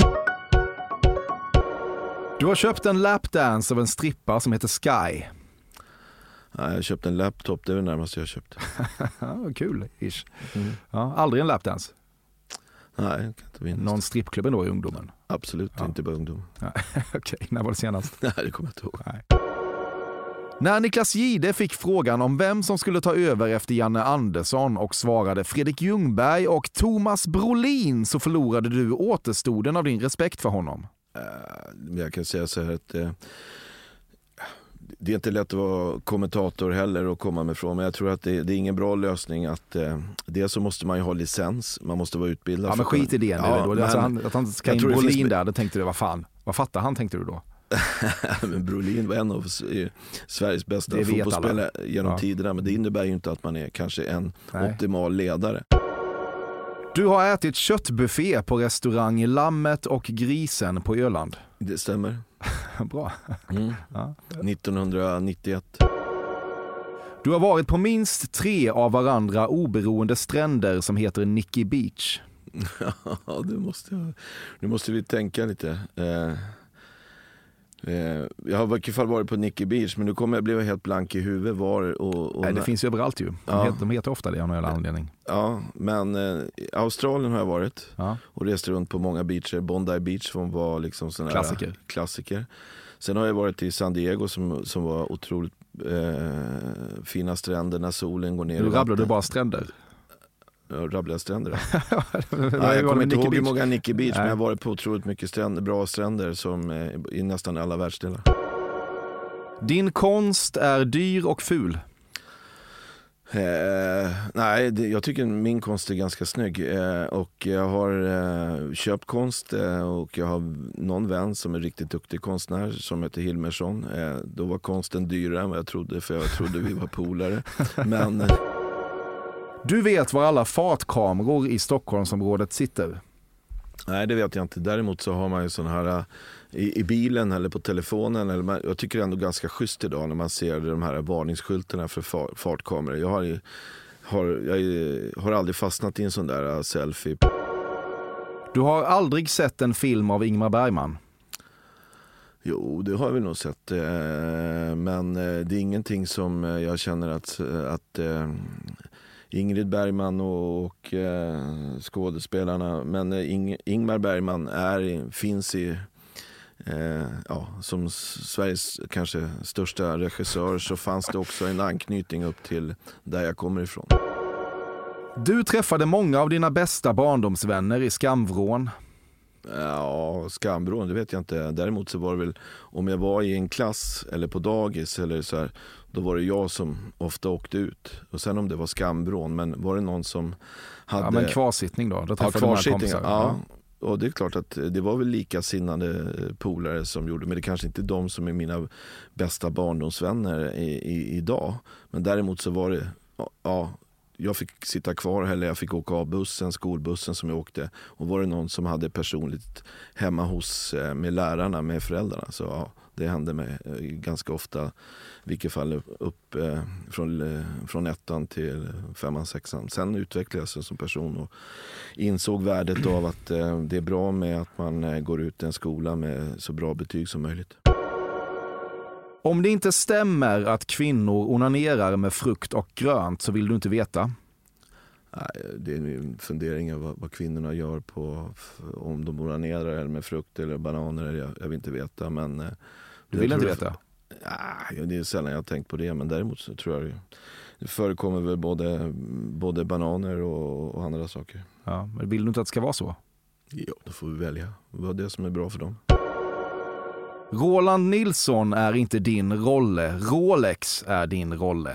S3: Du har köpt en lapdance av en strippa som heter Sky.
S4: Ja, jag har köpt en laptop, det är det närmaste jag har köpt.
S3: Kul, ish. Mm. Ja, aldrig en lapdance?
S4: Nej, jag kan inte minnas.
S3: Någon strippklubb då i ungdomen?
S4: Absolut, ja. Inte bara ungdom.
S3: Okej, okay. När var det senast?
S4: Nej, det kommer jag inte ihåg. Nej.
S3: När Niklas Gide fick frågan om vem som skulle ta över efter Janne Andersson och svarade Fredrik Ljungberg och Thomas Brolin, så förlorade du återstoden av din respekt för honom.
S4: Uh, jag kan säga så här att uh, det är inte lätt att vara kommentator heller och komma med från, men jag tror att det, det är ingen bra lösning att uh, dels så måste man ju ha licens, man måste vara utbildad.
S3: Ja, men skit i det nu.
S4: Ja,
S3: då.
S4: Men,
S3: alltså, han, att han ska in Brolin finns... där, då tänkte du, vad fan, vad fattar han, tänkte du då?
S4: Men Brolin var en av Sveriges bästa fotbollsspelare genom ja. tiderna, men det innebär ju inte att man är kanske en Nej. optimal ledare.
S3: Du har ätit köttbuffé på restaurang Lammet och Grisen på Öland.
S4: Det stämmer.
S3: Bra.
S4: Mm. Ja. nittonhundranittioett.
S3: Du har varit på minst tre av varandra oberoende stränder som heter Nikki Beach.
S4: Ja, det måste jag. Nu måste vi tänka lite. Eh... Jag har i alla fall varit på Nikki Beach, men nu kommer jag bli helt blank i huvudet var och, och...
S3: Nej, det finns ju överallt ju. De, ja. heter, de heter ofta det av någon anledning.
S4: Ja, men eh, Australien har jag varit
S3: ja.
S4: och rest runt på många beacher. Bondi Beach som var liksom sån här
S3: klassiker.
S4: klassiker. Sen har jag varit i San Diego som, som var otroligt eh, fina stränder när solen går ner.
S3: Nu rabblar du bara stränder.
S4: Rabbla stränder. Ja, jag kommer inte ihåg hur många Nikki Beach, Nej. men jag har varit på otroligt mycket stränder, bra stränder som eh, i nästan alla världsdelar.
S3: Din konst är dyr och ful?
S4: Eh, nej, det, jag tycker min konst är ganska snygg eh, och jag har eh, köpt konst eh, och jag har någon vän som är riktigt duktig konstnär som heter Hilmersson. Eh, då var konsten dyrare än vad jag trodde, för jag trodde vi var polare. Men... Eh,
S3: Du vet var alla fartkameror i Stockholmsområdet sitter?
S4: Nej, det vet jag inte. Däremot så har man ju sån här i, i bilen eller på telefonen. Eller man, jag tycker det är ändå ganska schysst idag när man ser de här varningsskyltarna för far, fartkameror. Jag har, har, jag har aldrig fastnat i en sån där selfie.
S3: Du har aldrig sett en film av Ingmar Bergman?
S4: Jo, det har jag väl nog sett. Men det är ingenting som jag känner att... att Ingrid Bergman och, och eh, skådespelarna, men Ing, Ingmar Bergman är, finns i eh, ja, som Sveriges kanske största regissör, så fanns det också en anknytning upp till där jag kommer ifrån.
S3: Du träffade många av dina bästa barndomsvänner i Skamvrån.
S4: Ja, Skamvrån, det vet jag inte. Däremot så var det väl, om jag var i en klass eller på dagis eller så här, då var det jag som ofta åkte ut. Och sen om det var Skamvrån, men var det någon som hade...
S3: Ja, men kvarsittning då? Då
S4: ja, kvarsittning, ja. ja. Och det är klart att det var väl likasinnade polare som gjorde, men det kanske inte de som är mina bästa barndomsvänner i, i, idag. Men däremot så var det, ja, jag fick sitta kvar eller jag fick åka av bussen, skolbussen som jag åkte. Och var det någon som hade personligt hemma hos med lärarna, med föräldrarna. Så ja, det hände mig ganska ofta. Vilket fall upp eh, från, från ettan till femman, sexan. Sen utvecklade jag sig som person och insåg värdet av att eh, det är bra med att man eh, går ut i en skola med så bra betyg som möjligt.
S3: Om det inte stämmer att kvinnor onanerar med frukt och grönt så vill du inte veta?
S4: Nej, det är en fundering vad, vad kvinnorna gör på om de onanerar eller med frukt eller bananer. Eller jag, jag vill inte veta. Men,
S3: du vill inte
S4: det,
S3: veta?
S4: Nej, det är sällan jag har tänkt på det. Men däremot så tror jag det, det förekommer väl både, både bananer och, och andra saker.
S3: Ja, men vill du inte att det ska vara så?
S4: Ja, då får vi välja. Vad är det som är bra för dem?
S3: Roland Nilsson är inte din rolle. Rolex är din rolle.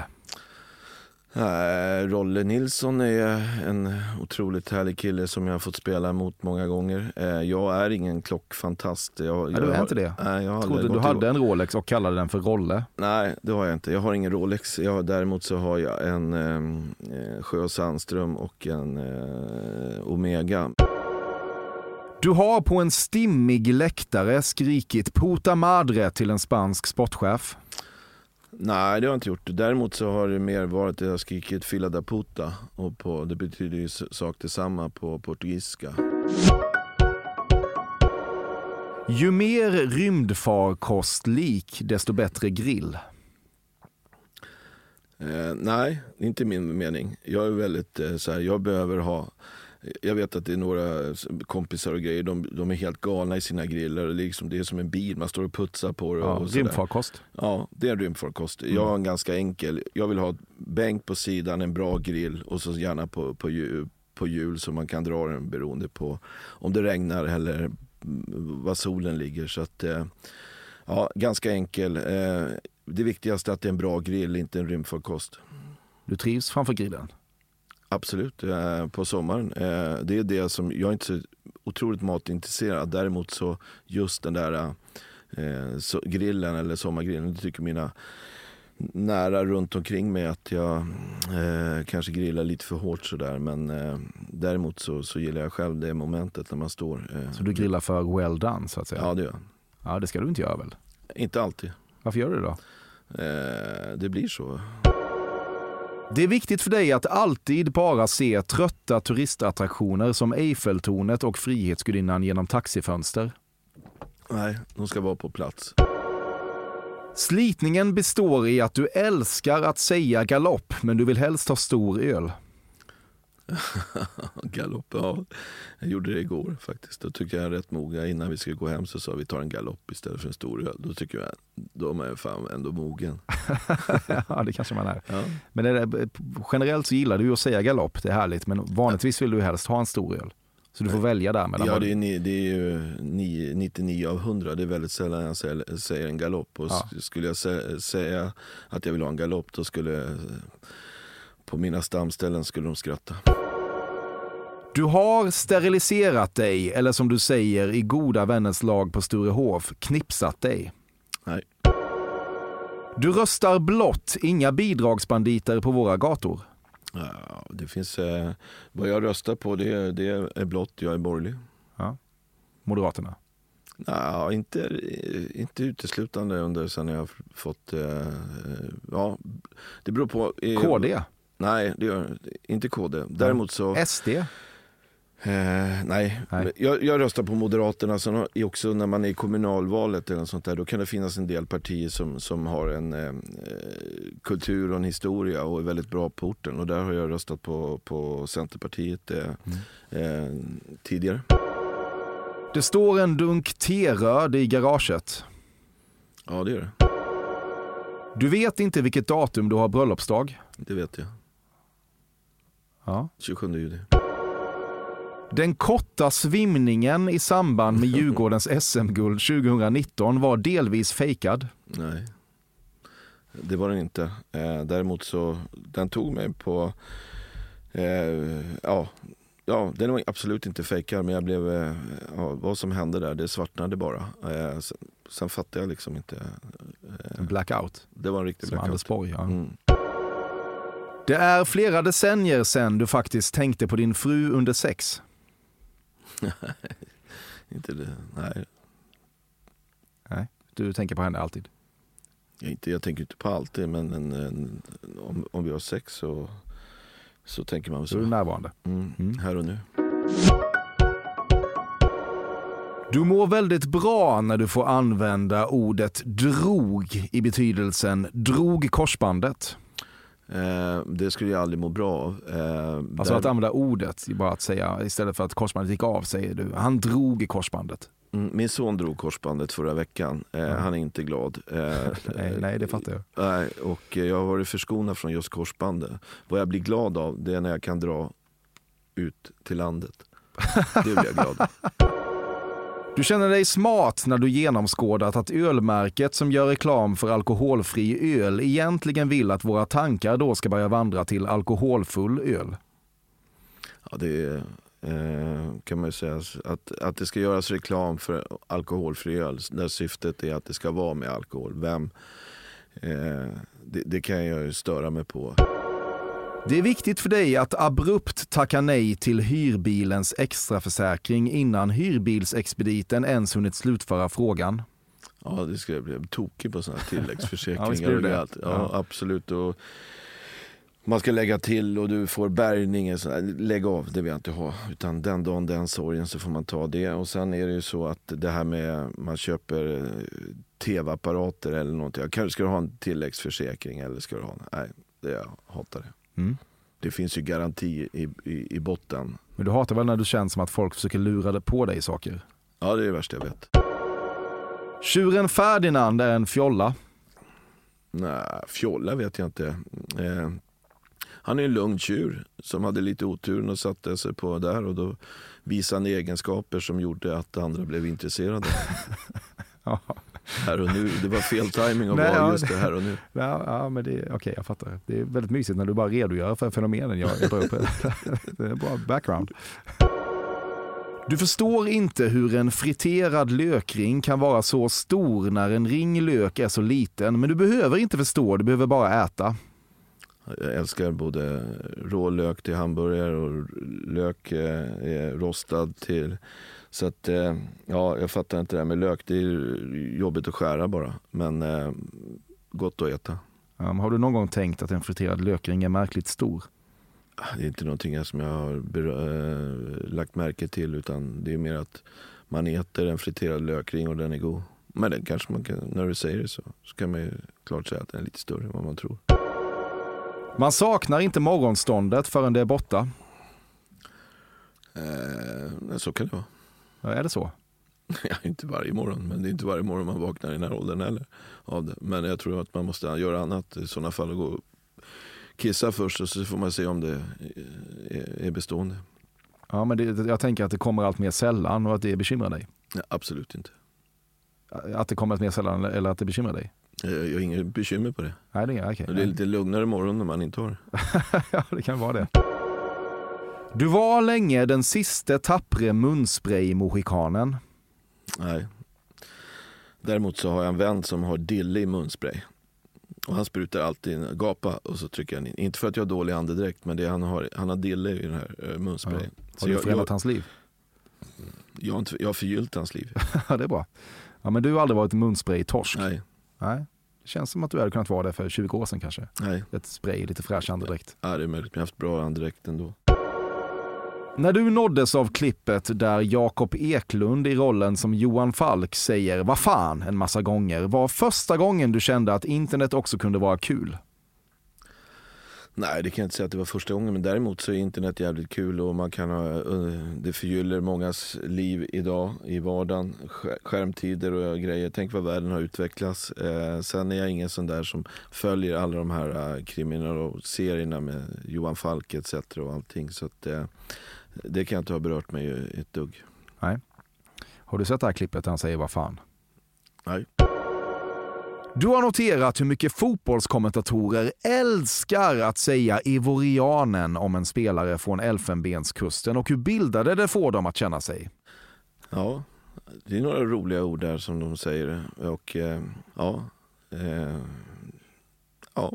S4: Nej, Rolle Nilsson är en otroligt härlig kille som jag har fått spela emot många gånger. Jag är ingen klockfantast. Jag,
S3: nej, du är
S4: har,
S3: inte det?
S4: Nej, jag
S3: trodde du hade en Rolex och kallade den för Rolle.
S4: Nej, det har jag inte. Jag har ingen Rolex. Jag har, däremot så har jag en eh, Sjö Sandström och en eh, Omega.
S3: Du har på en stimmig läktare skrikit Puta Madre till en spansk sportchef.
S4: Nej, det har jag inte gjort. Däremot så har det mer varit att jag har skrikit Fila da Puta. Och på, det betyder ju sak detsamma på portugisiska.
S3: Ju mer rymdfarkostlik, desto bättre grill.
S4: Eh, nej, inte min mening. Jag är väldigt eh, så här, jag behöver ha... Jag vet att det är några kompisar och grejer, de, de är helt galna i sina griller. Liksom, det är som en bil, man står och putsar på det.
S3: Ja, rymdfarkost.
S4: Ja, det är en rymdfarkost. Mm. Jag har en ganska enkel, jag vill ha bänk på sidan, en bra grill och så gärna på, på, hjul, på hjul så man kan dra den beroende på om det regnar eller var solen ligger. Så att, ja, ganska enkel. Det viktigaste är att det är en bra grill, inte en rymdfarkost.
S3: Du trivs framför grillen?
S4: Absolut, på sommaren. Det är det som, jag är inte så otroligt matintresserad. Däremot så just den där så, grillen eller sommargrillen, det tycker mina nära runt omkring mig att jag eh, kanske grillar lite för hårt sådär. Men eh, däremot så, så gillar jag själv det momentet när man står. Eh,
S3: så du grillar för well done så att säga?
S4: Ja, det gör jag.
S3: Ja, det ska du inte göra väl?
S4: Inte alltid.
S3: Varför gör du det då?
S4: Eh, det blir så.
S3: Det är viktigt för dig att alltid bara se trötta turistattraktioner som Eiffeltornet och Frihetsgudinnan genom taxifönster.
S4: Nej, de ska vara på plats.
S3: Slitningen består i att du älskar att säga galopp, men du vill helst ha stor öl.
S4: Galopp, ja. Jag gjorde det igår faktiskt. Då tycker jag är rätt moga. Innan vi ska gå hem så sa vi tar en galopp istället för en stor öl. Då tycker jag de är fan ändå mogen.
S3: Ja, det kanske man är.
S4: Ja. Men
S3: är det, generellt så gillar du att säga galopp, det är härligt. Men vanligtvis vill du helst ha en stor öl. Så du får välja där mellan.
S4: Ja, det är, det är ju nittionio av hundra. Det är väldigt sällan jag säger, säger en galopp. Och ja. Skulle jag sä, säga att jag vill ha en galopp, då skulle på mina stamställen skulle de skratta.
S3: Du har steriliserat dig, eller som du säger i goda vänners lag på Sturehof, knipsat dig.
S4: Nej.
S3: Du röstar blått, inga bidragsbanditer på våra gator.
S4: Ja, det finns, eh, vad jag röstar på det, det är blått, jag är borgerlig.
S3: Ja. Moderaterna?
S4: Nej, inte, inte uteslutande under sen jag har fått, eh, ja, det beror på. Eh,
S3: K D?
S4: Nej, det gör inte K D. Däremot så...
S3: S D?
S4: Eh, nej,
S3: nej.
S4: Jag, jag röstar på Moderaterna. Sen också när man är i kommunalvalet eller något sånt där, då kan det finnas en del partier som, som har en eh, kultur och en historia och är väldigt bra på orten. Och där har jag röstat på, på Centerpartiet eh, mm. eh, tidigare.
S3: Det står en dunk teröd i garaget.
S4: Ja, det gör det.
S3: Du vet inte vilket datum du har bröllopsdag?
S4: Det vet jag.
S3: Ja.
S4: tjugosjunde juli.
S3: Den korta svimningen i samband med Djurgårdens S M-guld tjugonitton var delvis fejkad.
S4: Nej, det var den inte. Eh, däremot så, den tog mig på, eh, ja, ja, den var absolut inte fejkad, men jag blev, eh, ja, vad som hände där, det svartnade bara. Eh, sen, sen fattade jag liksom inte.
S3: Eh, en blackout.
S4: Det var en riktig
S3: som
S4: blackout.
S3: Anders Borg, ja. Mm. Det är flera decennier sedan du faktiskt tänkte på din fru under sex.
S4: Inte det, nej.
S3: Nej, du tänker på henne alltid.
S4: Jag, inte, jag tänker inte på alltid, men en, en, om, om vi har sex så, så tänker man så.
S3: Så är du närvarande.
S4: Mm, mm. Här och nu.
S3: Du mår väldigt bra när du får använda ordet drog i betydelsen drog korsbandet.
S4: Eh, det skulle jag aldrig må bra av. Eh,
S3: alltså
S4: där...
S3: att använda ordet, bara att säga, istället för att korsbandet gick av, säger du. Han drog i korsbandet.
S4: Mm, min son drog korsbandet förra veckan. Eh, mm. Han är inte glad. Eh,
S3: nej, nej, det fattar jag.
S4: Nej, och jag har varit förskonad från just korsbandet. Vad jag blir glad av, det är när jag kan dra ut till landet. Det blir jag glad av.
S3: Du känner dig smart när du genomskådat att ölmärket som gör reklam för alkoholfri öl egentligen vill att våra tankar då ska börja vandra till alkoholfull öl.
S4: Ja, det är, eh, kan man ju säga att, att det ska göras reklam för alkoholfri öl där syftet är att det ska vara med alkohol. Vem? Eh, det, det kan jag ju störa mig på.
S3: Det är viktigt för dig att abrupt tacka nej till hyrbilens extraförsäkring innan hyrbilsexpediten ens hunnit slutföra frågan.
S4: Ja, det ska jag bli tokig på sådana här tilläggsförsäkringar.
S3: ja, det.
S4: Ja, ja, absolut. Och man ska lägga till och du får bärgning. Så lägg av, det vill jag inte ha. Utan den dagen, den sorgen, så får man ta det. Och sen är det ju så att det här med man köper tv-apparater eller någonting. Ska du ha en tilläggsförsäkring eller ska du ha? Nej, det jag hatar det.
S3: Mm.
S4: Det finns ju garanti i, i, i botten.
S3: Men du hatar väl när du känner som att folk försöker lura på dig saker?
S4: Ja, det är det värsta jag vet.
S3: Tjuren Ferdinand är en fjolla.
S4: Nej, fjolla vet jag inte. Eh, han är en lugn tjur som hade lite otur och satte sig på där. Och då visade han egenskaper som gjorde att andra blev intresserade.
S3: ja.
S4: Här och nu, det var fel timing att vara just det här och nu.
S3: Ja, ja men det är okej, okay, jag fattar. Det är väldigt mysigt när du bara redogör för fenomenen jag är upp. Det är bra background. Du förstår inte hur en friterad lökring kan vara så stor när en ring lök är så liten, men du behöver inte förstå, du behöver bara äta.
S4: Jag älskar både rålök till hamburgare och lök är rostad till. Så att, ja, jag fattar inte det här med lök. Det är jobbigt att skära bara. Men eh, gott att äta.
S3: Um, har du någon gång tänkt att en friterad lökring är märkligt stor?
S4: Det är inte någonting som jag har ber- äh, lagt märke till. Utan det är mer att man äter en friterad lökring och den är god. Men den kanske man kan, när du säger det så, så kan man ju klart säga att den är lite större än vad man tror.
S3: Man saknar inte morgonståndet förrän det är borta.
S4: Eh, så kan det vara.
S3: Ja, är det så?
S4: Ja, inte varje morgon, men det är inte varje morgon man vaknar i den här åldern heller av det. Men jag tror att man måste göra annat i sådana fall och gå och kissa först och så får man se om det är bestående.
S3: Ja, men det, jag tänker att det kommer allt mer sällan och att det bekymrar dig.
S4: Nej, absolut inte.
S3: Att det kommer allt mer sällan eller att det bekymrar dig?
S4: Jag har inget bekymmer på det.
S3: Nej, det är okej.
S4: Det är lite lugnare morgon när man inte har.
S3: Ja, det kan vara det. Du var länge den sista tappre munspray-mohikanen.
S4: Nej. Däremot så har jag en vän som har dille i munspray. Och han sprutar alltid gapa och så trycker han in. Inte för att jag har dålig andedräkt, men det han har, han har dille i den här uh, munspray.
S3: Ja. Har du
S4: jag,
S3: förändrat
S4: jag,
S3: hans liv?
S4: Jag har, inte, jag har förgyllt hans liv.
S3: Ja, det är bra. Ja, men du har aldrig varit munspray-torsk?
S4: Nej.
S3: Nej. Det känns som att du hade kunnat vara det för tjugo år sedan kanske.
S4: Nej.
S3: Ett spray, lite fräsch andedräkt.
S4: Ja, det är möjligt. Jag har haft bra andedräkt ändå.
S3: När du nåddes av klippet där Jakob Eklund i rollen som Johan Falk säger "vad fan" en massa gånger, var första gången du kände att internet också kunde vara kul?
S4: Nej, det kan jag inte säga att det var första gången, men däremot så är internet jävligt kul och man kan ha, det förgyller mångas liv idag i vardagen, skärmtider och grejer. Tänk vad världen har utvecklats. Eh, sen är jag ingen sån där som följer alla de här kriminalserierna med Johan Falk et cetera och allting, så att eh, det kan inte ha berört mig ett dugg.
S3: Nej. Har du sett det här klippet där han säger "vad fan"?
S4: Nej.
S3: Du har noterat hur mycket fotbollskommentatorer älskar att säga ivorianen om en spelare från Elfenbenskusten och hur bildade det får dem att känna sig.
S4: Ja, det är några roliga ord där som de säger och eh, ja, eh, ja,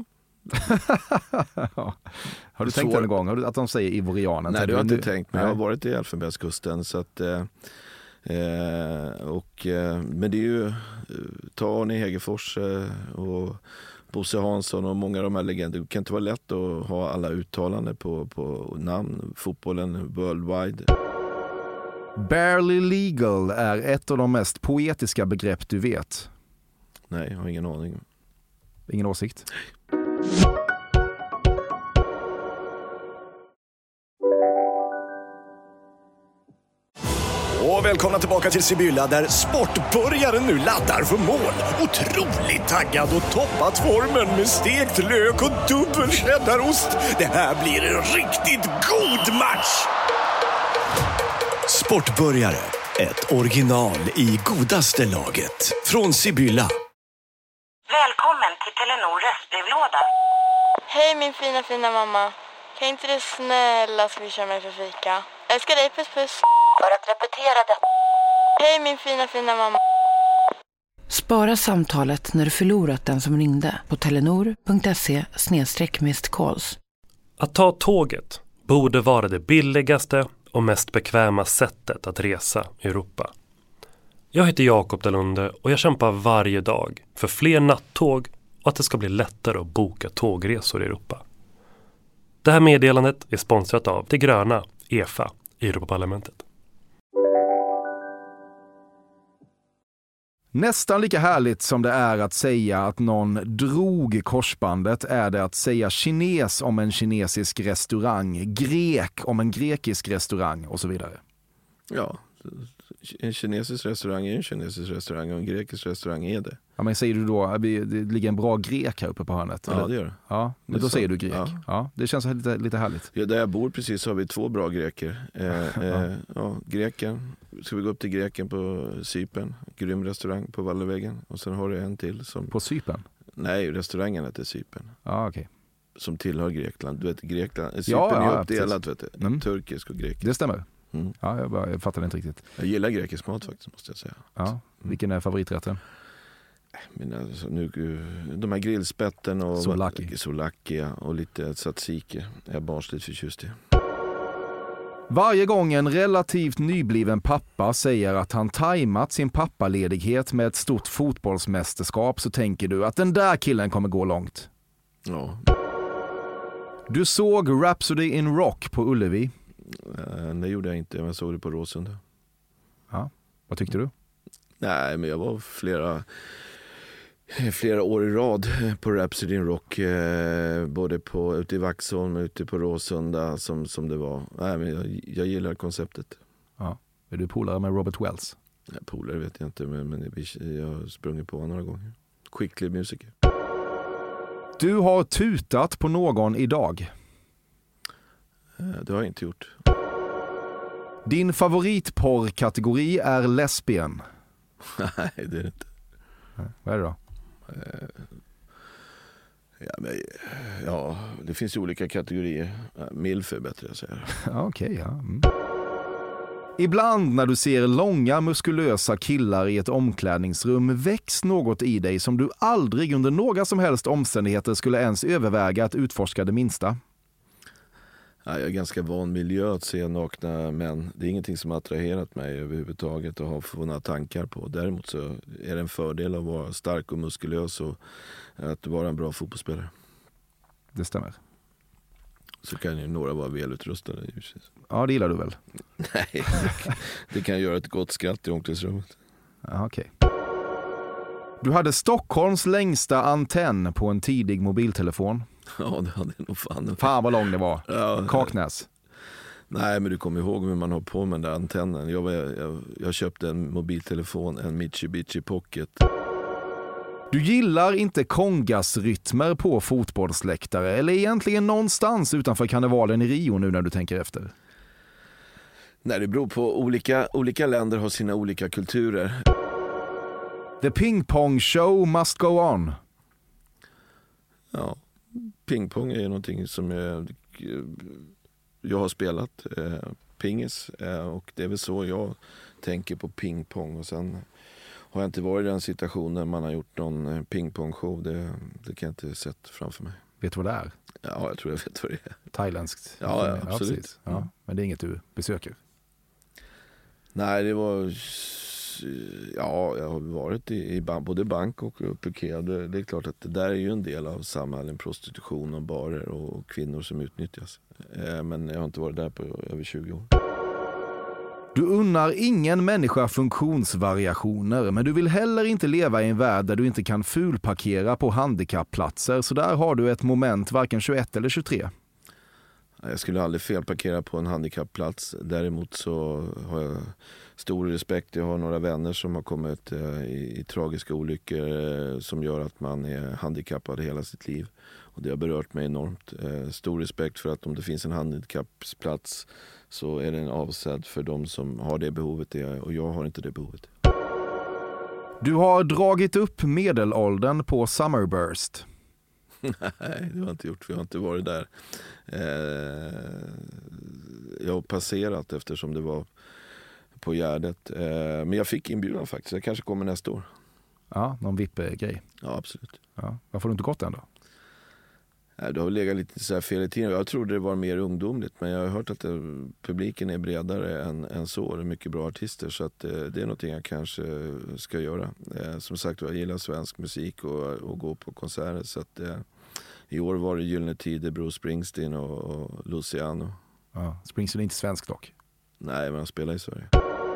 S3: Ja. Har du tänkt
S4: Svår...
S3: en gång har du, att de säger ivorianen?
S4: Nej, det har jag inte tänkt, men
S3: Nej.
S4: jag har varit i Elfenbenskusten så att eh, eh, och, eh, men det är ju eh, ta Arne Hegerfors eh, och Bosse Hansson och många av de här legenderna. Det kan inte vara lätt att ha alla uttalanden på, på namn, fotbollen worldwide.
S3: Barely legal är ett av de mest poetiska begrepp du vet.
S4: Nej, jag har ingen aning.
S3: Ingen åsikt?
S6: Och välkomna tillbaka till Sibylla där sportbörjaren nu laddar för mål. Otroligt taggad och toppat formen med stekt lök och dubbel cheddarost. Det här blir en riktigt god match! Sportbörjare, ett original i godaste laget. Från Sibylla.
S7: Välkommen till Telenor röstbrevlåda.
S8: Hej min fina fina mamma. Kan inte du snälla swisha mig för fika? Älskar dig, puss puss.
S7: För att repetera det.
S8: Hej min fina fina mamma.
S9: Spara samtalet när du förlorat den som ringde på telenor.se snedstreck missed calls.
S10: Att ta tåget borde vara det billigaste och mest bekväma sättet att resa i Europa. Jag heter Jakob Dalunde och jag kämpar varje dag för fler nattåg och att det ska bli lättare att boka tågresor i Europa. Det här meddelandet är sponsrat av det gröna E F A i Europaparlamentet.
S3: Nästan lika härligt som det är att säga att någon drog korsbandet är det att säga kines om en kinesisk restaurang, grek om en grekisk restaurang och så vidare.
S4: Ja, en kinesisk restaurang är en kinesisk restaurang och en grekisk restaurang är det.
S3: Ja, men säger du då, det ligger en bra grek här uppe på hörnet?
S4: Ja,
S3: eller?
S4: det gör det.
S3: Ja, men
S4: det
S3: då
S4: så.
S3: säger du grek.
S4: Ja.
S3: Ja, det känns lite, lite härligt.
S4: Ja, där jag bor precis har vi två bra greker. Eh, eh, ja, greken. Ska vi gå upp till greken på Cypern, grym restaurang på Vallevägen. Och sen har du en till som...
S3: På Cypern?
S4: Nej, restaurangen heter Cypern.
S3: Ja, okej. Okay.
S4: Som tillhör Grekland. Du vet, Grekland. Cypern
S3: ja, ja,
S4: är uppdelat, vet du.
S3: Mm.
S4: Turkisk och grekisk.
S3: Det stämmer.
S4: Mm.
S3: Ja, jag, bara, jag fattar inte riktigt.
S4: Jag gillar grekisk mat faktiskt, måste jag säga.
S3: Ja, vilken är favoriträtten?
S4: Men alltså, nu, de här grillspetten och
S3: Souvlaki.
S4: Souvlaki och lite tzatziki är jag barnsligt förtjust i.
S3: Varje gång en relativt nybliven pappa säger att han tajmat sin pappaledighet med ett stort fotbollsmästerskap så tänker du att den där killen kommer gå långt.
S4: Ja.
S3: Du såg Rhapsody in Rock på Ullevi.
S4: Uh, det gjorde jag inte, jag såg det på Råsunda.
S3: Ja, vad tyckte du?
S4: Nej, men jag var flera flera år i rad på Rhapsody in Rock, eh, både på ute i Vaxholm och ute på Råsunda som som det var. Nej, men jag, jag gillar konceptet.
S3: Ja, är du polare med Robert Wells?
S4: Nej, polare vet jag inte, men, men jag har sprungit på några gånger. Skicklig musiker.
S3: Du har tutat på någon idag.
S4: Det har jag inte gjort.
S3: Din favoritporrkategori är lesbien.
S4: Nej, det är det inte.
S3: Vad är det då?
S4: Ja, men, ja, det finns ju olika kategorier. Milf är bättre, jag säger.
S3: Ja, okej, okay, ja. Mm. Ibland när du ser långa muskulösa killar i ett omklädningsrum väcks något i dig som du aldrig under några som helst omständigheter skulle ens överväga att utforska det minsta.
S4: Ja, jag är ganska van miljö att se nakna män. Det är ingenting som har attraherat mig överhuvudtaget och har fått några tankar på. Däremot så är det en fördel att vara stark och muskulös och att vara en bra fotbollsspelare.
S3: Det stämmer.
S4: Så kan ju några vara välutrustade.
S3: Ja, det gillar du väl?
S4: Nej, det kan, det kan göra ett gott skratt i omklädningsrummet.
S3: Ja, okej. Okay. Du hade Stockholms längsta antenn på en tidig mobiltelefon.
S4: Ja, det hade nog fan.
S3: Fan vad lång det var.
S4: Ja,
S3: Kaknäs.
S4: Nej, men du kommer ihåg hur man har på med den där antennen. Jag, var, jag, jag köpte en mobiltelefon, en Mitsubishi Pocket.
S3: Du gillar inte kongasrytmer på fotbollsläktare eller egentligen någonstans utanför karnevalen i Rio nu när du tänker efter?
S4: Nej, det beror på. Olika, olika länder har sina olika kulturer.
S3: The ping pong show must go on.
S4: Ja, pingpong är ju någonting som jag, jag har spelat. Eh, pingis. Eh, och det är väl så jag tänker på pingpong. Och sen har jag inte varit i den situationen man har gjort någon pingpongshow. Det, det kan jag inte sett framför mig.
S3: Vet du vad det är?
S4: Ja, jag tror jag vet vad det är.
S3: Thailändskt?
S4: Ja, ja, absolut.
S3: Ja, ja. Men det är inget du besöker?
S4: Nej, det var... Ja, jag har varit i, i både Bangkok och Phuket. Det, det är klart att det där är ju en del av samhällen, prostitution och barer och kvinnor som utnyttjas. Eh, men jag har inte varit där på över tjugo år.
S3: Du unnar ingen människa funktionsvariationer, men du vill heller inte leva i en värld där du inte kan fulparkera på handikappplatser. Så där har du ett moment, varken tjugoett eller tjugotre.
S4: Jag skulle aldrig felparkera på en handikappplats. Däremot så har jag stor respekt. Jag har några vänner som har kommit eh, i, i tragiska olyckor eh, som gör att man är handikappad hela sitt liv. Och det har berört mig enormt. Eh, stor respekt för att om det finns en handikappsplats så är den avsedd för de som har det behovet, och jag har inte det behovet.
S3: Du har dragit upp medelåldern på Summerburst.
S4: Nej, det har jag inte gjort. Vi har inte varit där. Eh, jag har passerat eftersom det var på Gärdet. Eh, men jag fick inbjudan faktiskt. Jag kanske kommer nästa år.
S3: Ja, någon V I P-grej.
S4: Ja, absolut.
S3: Ja. Varför har du inte gått än då?
S4: Det har legat lite så här fel i tiden. Jag trodde det var mer ungdomligt, men jag har hört att det, publiken är bredare än, än så. Det är mycket bra artister, så att, eh, det är någonting jag kanske ska göra. Eh, som sagt, jag gillar svensk musik och, och gå på konserter. Så att, eh, i år var det Gyllene Tider, Bruce Springsteen och, och Luciano.
S3: Ja, Springsteen är inte svensk dock.
S4: Nej, men han spelar i Sverige.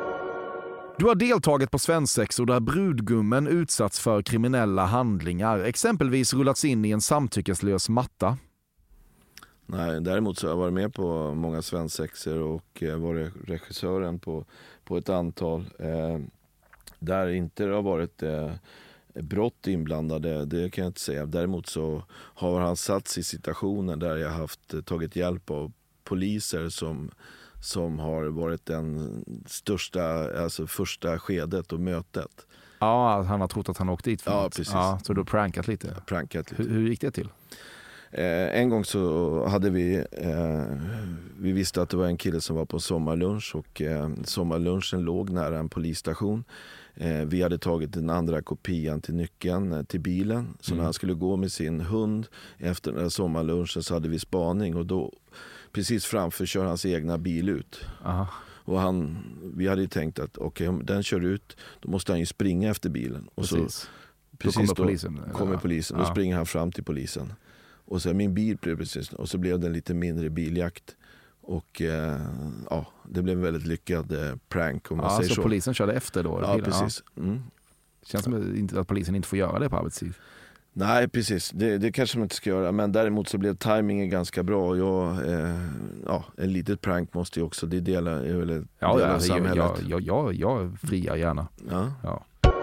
S3: Du har deltagit på svensexor där brudgummen utsatts för kriminella handlingar, exempelvis rullats in i en samtyckeslös matta.
S4: Nej, däremot så har jag varit med på många svensexor och varit regissören på, på ett antal. Eh, där inte det har varit eh, brott inblandade, det kan jag inte säga. Däremot så har han satts i situationer där jag haft tagit hjälp av poliser som... som har varit den största, alltså första skedet och mötet.
S3: Ja, han har trott att han åkte dit för
S4: ja,
S3: något.
S4: Precis.
S3: Ja, så du har prankat lite.
S4: Ja, prankat lite.
S3: Hur, hur gick det till?
S4: Eh, en gång så hade vi, eh, vi visste att det var en kille som var på sommarlunch, och eh, sommarlunchen låg nära en polisstation. Eh, vi hade tagit den andra kopian till nyckeln eh, till bilen. Så mm. när han skulle gå med sin hund efter den här sommarlunchen så hade vi spaning, och då precis framför kör hans egna bil ut.
S3: Aha. Och
S4: han, vi hade ju tänkt att okej, okay, om den kör ut, då måste han ju springa efter bilen. Och
S3: precis.
S4: Så,
S3: precis då kommer då polisen.
S4: Kommer ja. polisen. Då ja. springer han fram till polisen. Och så min bil blev precis, och så blev det en lite mindre biljakt. Och eh, ja, det blev en väldigt lyckad eh, prank, om man
S3: ja,
S4: säger så.
S3: Så polisen körde efter då?
S4: Ja, bilen. Precis. Mm.
S3: Det känns som att polisen inte får göra det på arbetstid.
S4: Nej, precis. Det, det kanske man inte ska göra. Men däremot så blev timingen ganska bra. Jag, eh, ja, en litet prank måste ju också, det delar är väl ett
S3: ja,
S4: del
S3: ja,
S4: av samhället.
S3: Jag, jag, jag, jag friar gärna.
S4: Ja.
S3: Ja.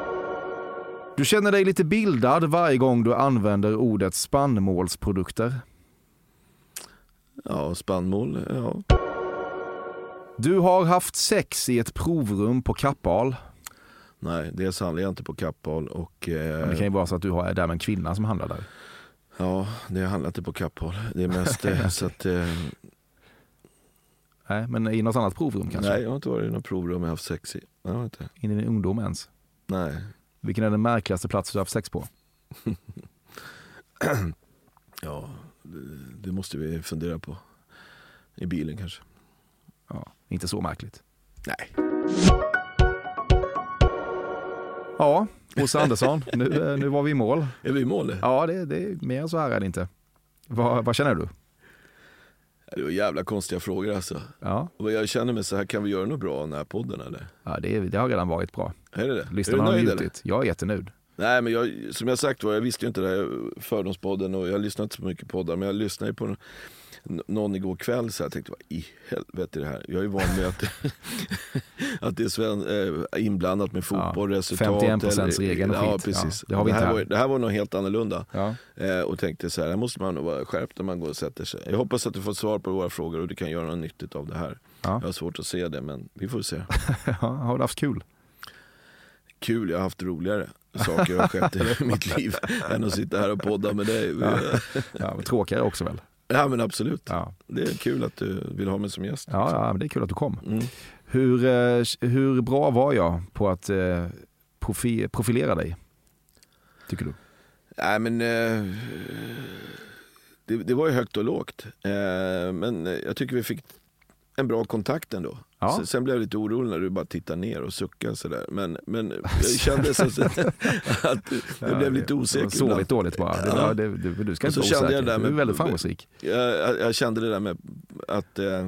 S3: Du känner dig lite bildad varje gång du använder ordet spannmålsprodukter.
S4: Ja, spannmål, ja.
S3: Du har haft sex i ett provrum på Kappahl.
S4: Nej, det handlar jag inte på Kappahl. Och, eh,
S3: det kan ju vara så att du har är där med en kvinna som handlar där.
S4: Ja, det handlar inte på Kappahl. Det är mest eh, så att... Eh,
S3: nej, men i något annat provrum kanske?
S4: Nej, jag har inte varit i något provrum jag har haft sex i. Jag har inte.
S3: In i din ungdom ens?
S4: Nej.
S3: Vilken är den märkligaste plats du har haft sex på?
S4: Ja, det, det måste vi fundera på. I bilen kanske.
S3: Ja, inte så märkligt.
S4: Nej.
S3: Ja, Bosse Andersson, nu, nu var vi i mål.
S4: Är vi i mål?
S3: Ja, det, det är mer så här är det inte. Vad, vad känner du?
S4: Det var jävla konstiga frågor alltså.
S3: Ja.
S4: Och jag känner mig så här, kan vi göra något bra av den här podden eller?
S3: Ja, det, det har redan varit bra.
S4: Är det det?
S3: Lyssnar man har njutit. Jag är jättenöjd.
S4: Nej, men jag, som jag sagt var, jag visste ju inte det här fördomspodden, och jag lyssnar inte så mycket poddar, men jag lyssnade ju på någon igår kväll, så jag tänkte, vad i helvete är det här? Jag är van med att, att det är sven, äh, inblandat med fotboll, ja, resultat.
S3: femtioen procent regeln och skit.
S4: Ja, precis.
S3: Ja, det, har vi
S4: det,
S3: inte
S4: här
S3: här.
S4: var, det här var nog helt annorlunda.
S3: Ja.
S4: Eh, och tänkte så här, här måste man nog vara skärpt när man går och sätter sig. Jag hoppas att du får svar på våra frågor och du kan göra något nyttigt av det här. Ja. Jag har svårt att se det, men vi får se.
S3: Ja, har du haft kul?
S4: Kul, jag har haft roligare saker har skett i mitt liv än att sitta här och podda med dig.
S3: Ja, ja, men tråkigare också väl?
S4: Ja, men absolut.
S3: Ja.
S4: Det är kul att du vill ha mig som gäst.
S3: Ja, ja, men det är kul att du kom.
S4: Mm.
S3: Hur, eh, hur bra var jag på att eh, profi- profilera dig, tycker du?
S4: Nej, men eh, det, det var ju högt och lågt. Eh, men jag tycker vi fick en bra kontakt ändå.
S3: Ja.
S4: Sen blev jag lite orolig när du bara tittar ner och suckar sådär. Men, men jag kände så att, att jag blev lite osäker.
S3: Det var så dåligt bara. Det var, det, det, du ska inte vara osäker. Med, du är väldigt framgångsrik.
S4: Jag, jag kände det där med att... Eh,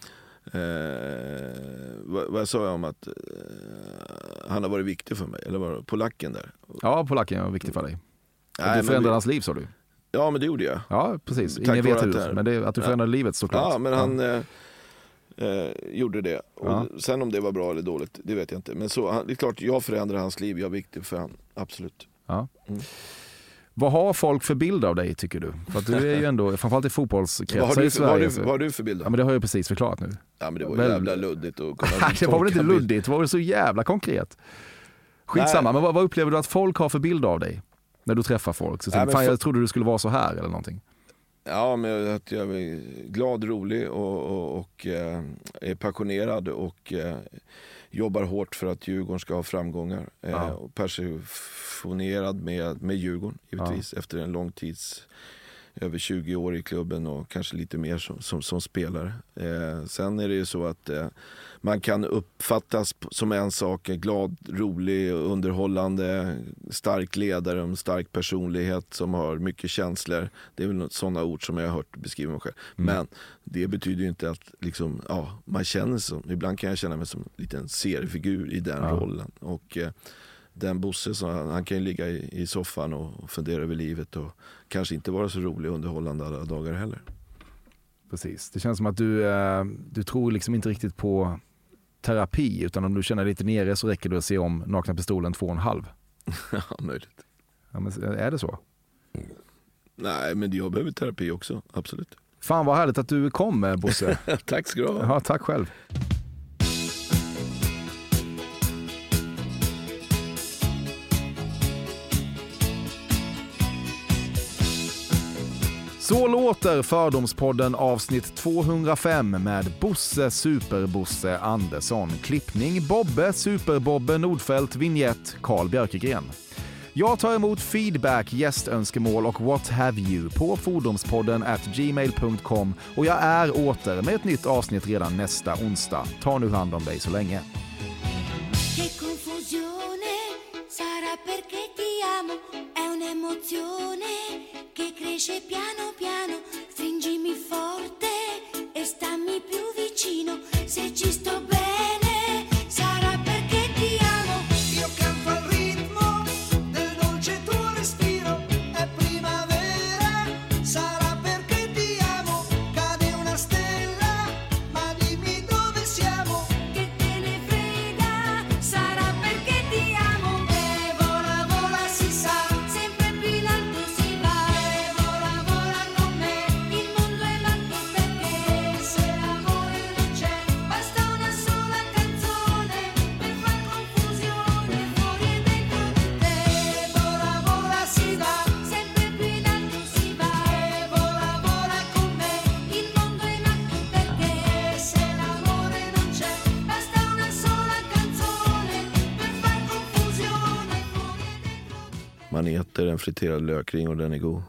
S4: eh, vad, vad sa jag om att eh, han har varit viktig för mig? Eller var det polacken där?
S3: Ja, polacken var viktig för dig.
S4: Nej,
S3: du förändrade
S4: vi,
S3: hans liv, sa du.
S4: Ja, men det gjorde jag.
S3: Ja, precis.
S4: Tack
S3: Ingen vet
S4: att
S3: hur.
S4: det
S3: Men det, att du förändrade ja. livet såklart.
S4: Ja, men han...
S3: Ja.
S4: Eh, Eh, gjorde det. Och
S3: ja.
S4: Sen om det var bra eller dåligt, det vet jag inte. Men så, det är klart, jag förändrar hans liv. Jag är viktig för han, absolut.
S3: Ja.
S4: Mm.
S3: Vad har folk för bild av dig, tycker du? För att du är ju ändå, framförallt i fotbollskretsar i Sverige.
S4: Vad har, du, vad har du för bild av?
S3: Ja, men det har jag precis förklarat nu.
S4: Ja, men det var
S3: men,
S4: jävla luddigt. Och
S3: det var väl inte luddigt, det var väl så jävla konkret. Skitsamma, Nej. men vad, vad upplever du att folk har för bild av dig? När du träffar folk. Så Nej, fan, för... jag trodde du skulle vara så här eller någonting.
S4: Ja, men att jag är glad, rolig och, och, och eh, är passionerad och eh, jobbar hårt för att Djurgården ska ha framgångar. Eh, ja. Och passionerad med, med Djurgården, givetvis, ja. Efter en lång tids, över tjugo år i klubben och kanske lite mer som, som, som spelare. Eh, sen är det ju så att eh, man kan uppfattas som en sak, glad, rolig, underhållande, stark ledare, en stark personlighet som har mycket känslor. Det är väl sådana ord som jag har hört beskriva mig själv. Mm. Men det betyder ju inte att liksom, ja, man känner sig, ibland kan jag känna mig som en liten seriefigur i den ja. rollen. Och eh, den Bosse, så han, han kan ju ligga i, i soffan och fundera över livet och kanske inte vara så rolig och underhållande alla dagar heller.
S3: Precis. Det känns som att du, eh, du tror liksom inte riktigt på terapi, utan om du känner lite nere så räcker det att se om Nakna Pistolen två och en halv.
S4: Ja, möjligt.
S3: Ja, men är det så?
S4: Nej, men jag behöver terapi också, absolut.
S3: Fan vad härligt att du kom, Bosse.
S4: Tack ska du ha.
S3: Ja, tack själv. Så låter Fördomspodden avsnitt tvåhundrafem med Bosse Superbosse Andersson. Klippning Bobbe Superbobbe Nordfeldt, vignett Carl Björkegren. Jag tar emot feedback, gästönskemål och what have you på fordomspodden at gmail punkt com och jag är åter med ett nytt avsnitt redan nästa onsdag. Ta nu hand om dig så länge.
S11: Che confusione sarà perché ti amo, è un'emozione che cresce piano piano, stringimi forte e stammi più vicino, se ci sto bene sarà perché ti amo. Io canto al ritmo del dolce tuo respiro, è primavera, sarà perché ti amo, cade una stella, ma dimmi dove siamo, che te ne frega, sarà perché ti amo. E vola, vola si sa, sempre più in alto si va, e vola, vola con me, il mondo è matto perché se l'amore non c'è, basta una sola canzone per far confusione fuori e dentro di te. Vola, vola si va, sempre più in alto si va, e vola, vola con me, il mondo è matto perché se l'amore non c'è, basta una sola canzone per far confusione fuori e dentro di te.
S4: Man äter en friterad lökring och den är god.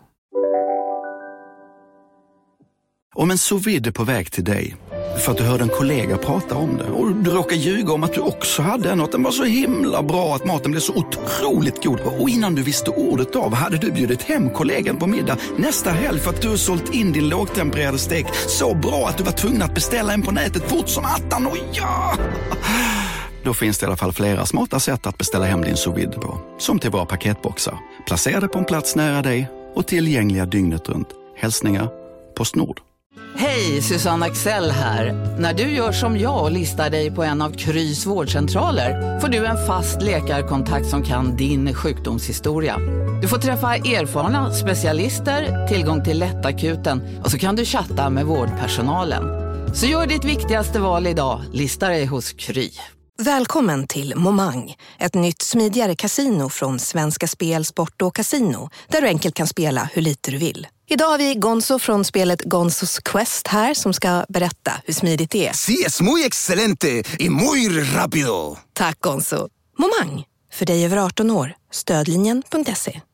S12: Om en sous vide är på väg till dig för att du hörde en kollega prata om det och du råkar ljuga om att du också hade en och att den var så himla bra att maten blev så otroligt god, och innan du visste ordet av hade du bjudit hem kollegan på middag nästa helg för att du har sålt in din lågtempererade stek så bra att du var tvungen att beställa en på nätet fort som attan. Och ja! Då finns det i alla fall flera smarta sätt att beställa hem din sous vide på. Som till våra paketboxar, placerade på en plats nära dig och tillgängliga dygnet runt. Hälsningar Postnord.
S13: Hej, Susanne Axel här. När du gör som jag och listar dig på en av Krys vårdcentraler får du en fast läkarkontakt som kan din sjukdomshistoria. Du får träffa erfarna specialister, tillgång till lättakuten och så kan du chatta med vårdpersonalen. Så gör ditt viktigaste val idag, lista dig hos Kry.
S14: Välkommen till Momang, ett nytt smidigare kasino från Svenska Spel, Sport och Casino, där du enkelt kan spela hur lite du vill. Idag har vi Gonzo från spelet Gonzos Quest här som ska berätta hur smidigt det är.
S15: Sí, es muy excelente y muy rápido.
S14: Tack Gonzo. Momang, för dig över arton år. Stödlinjen punkt se.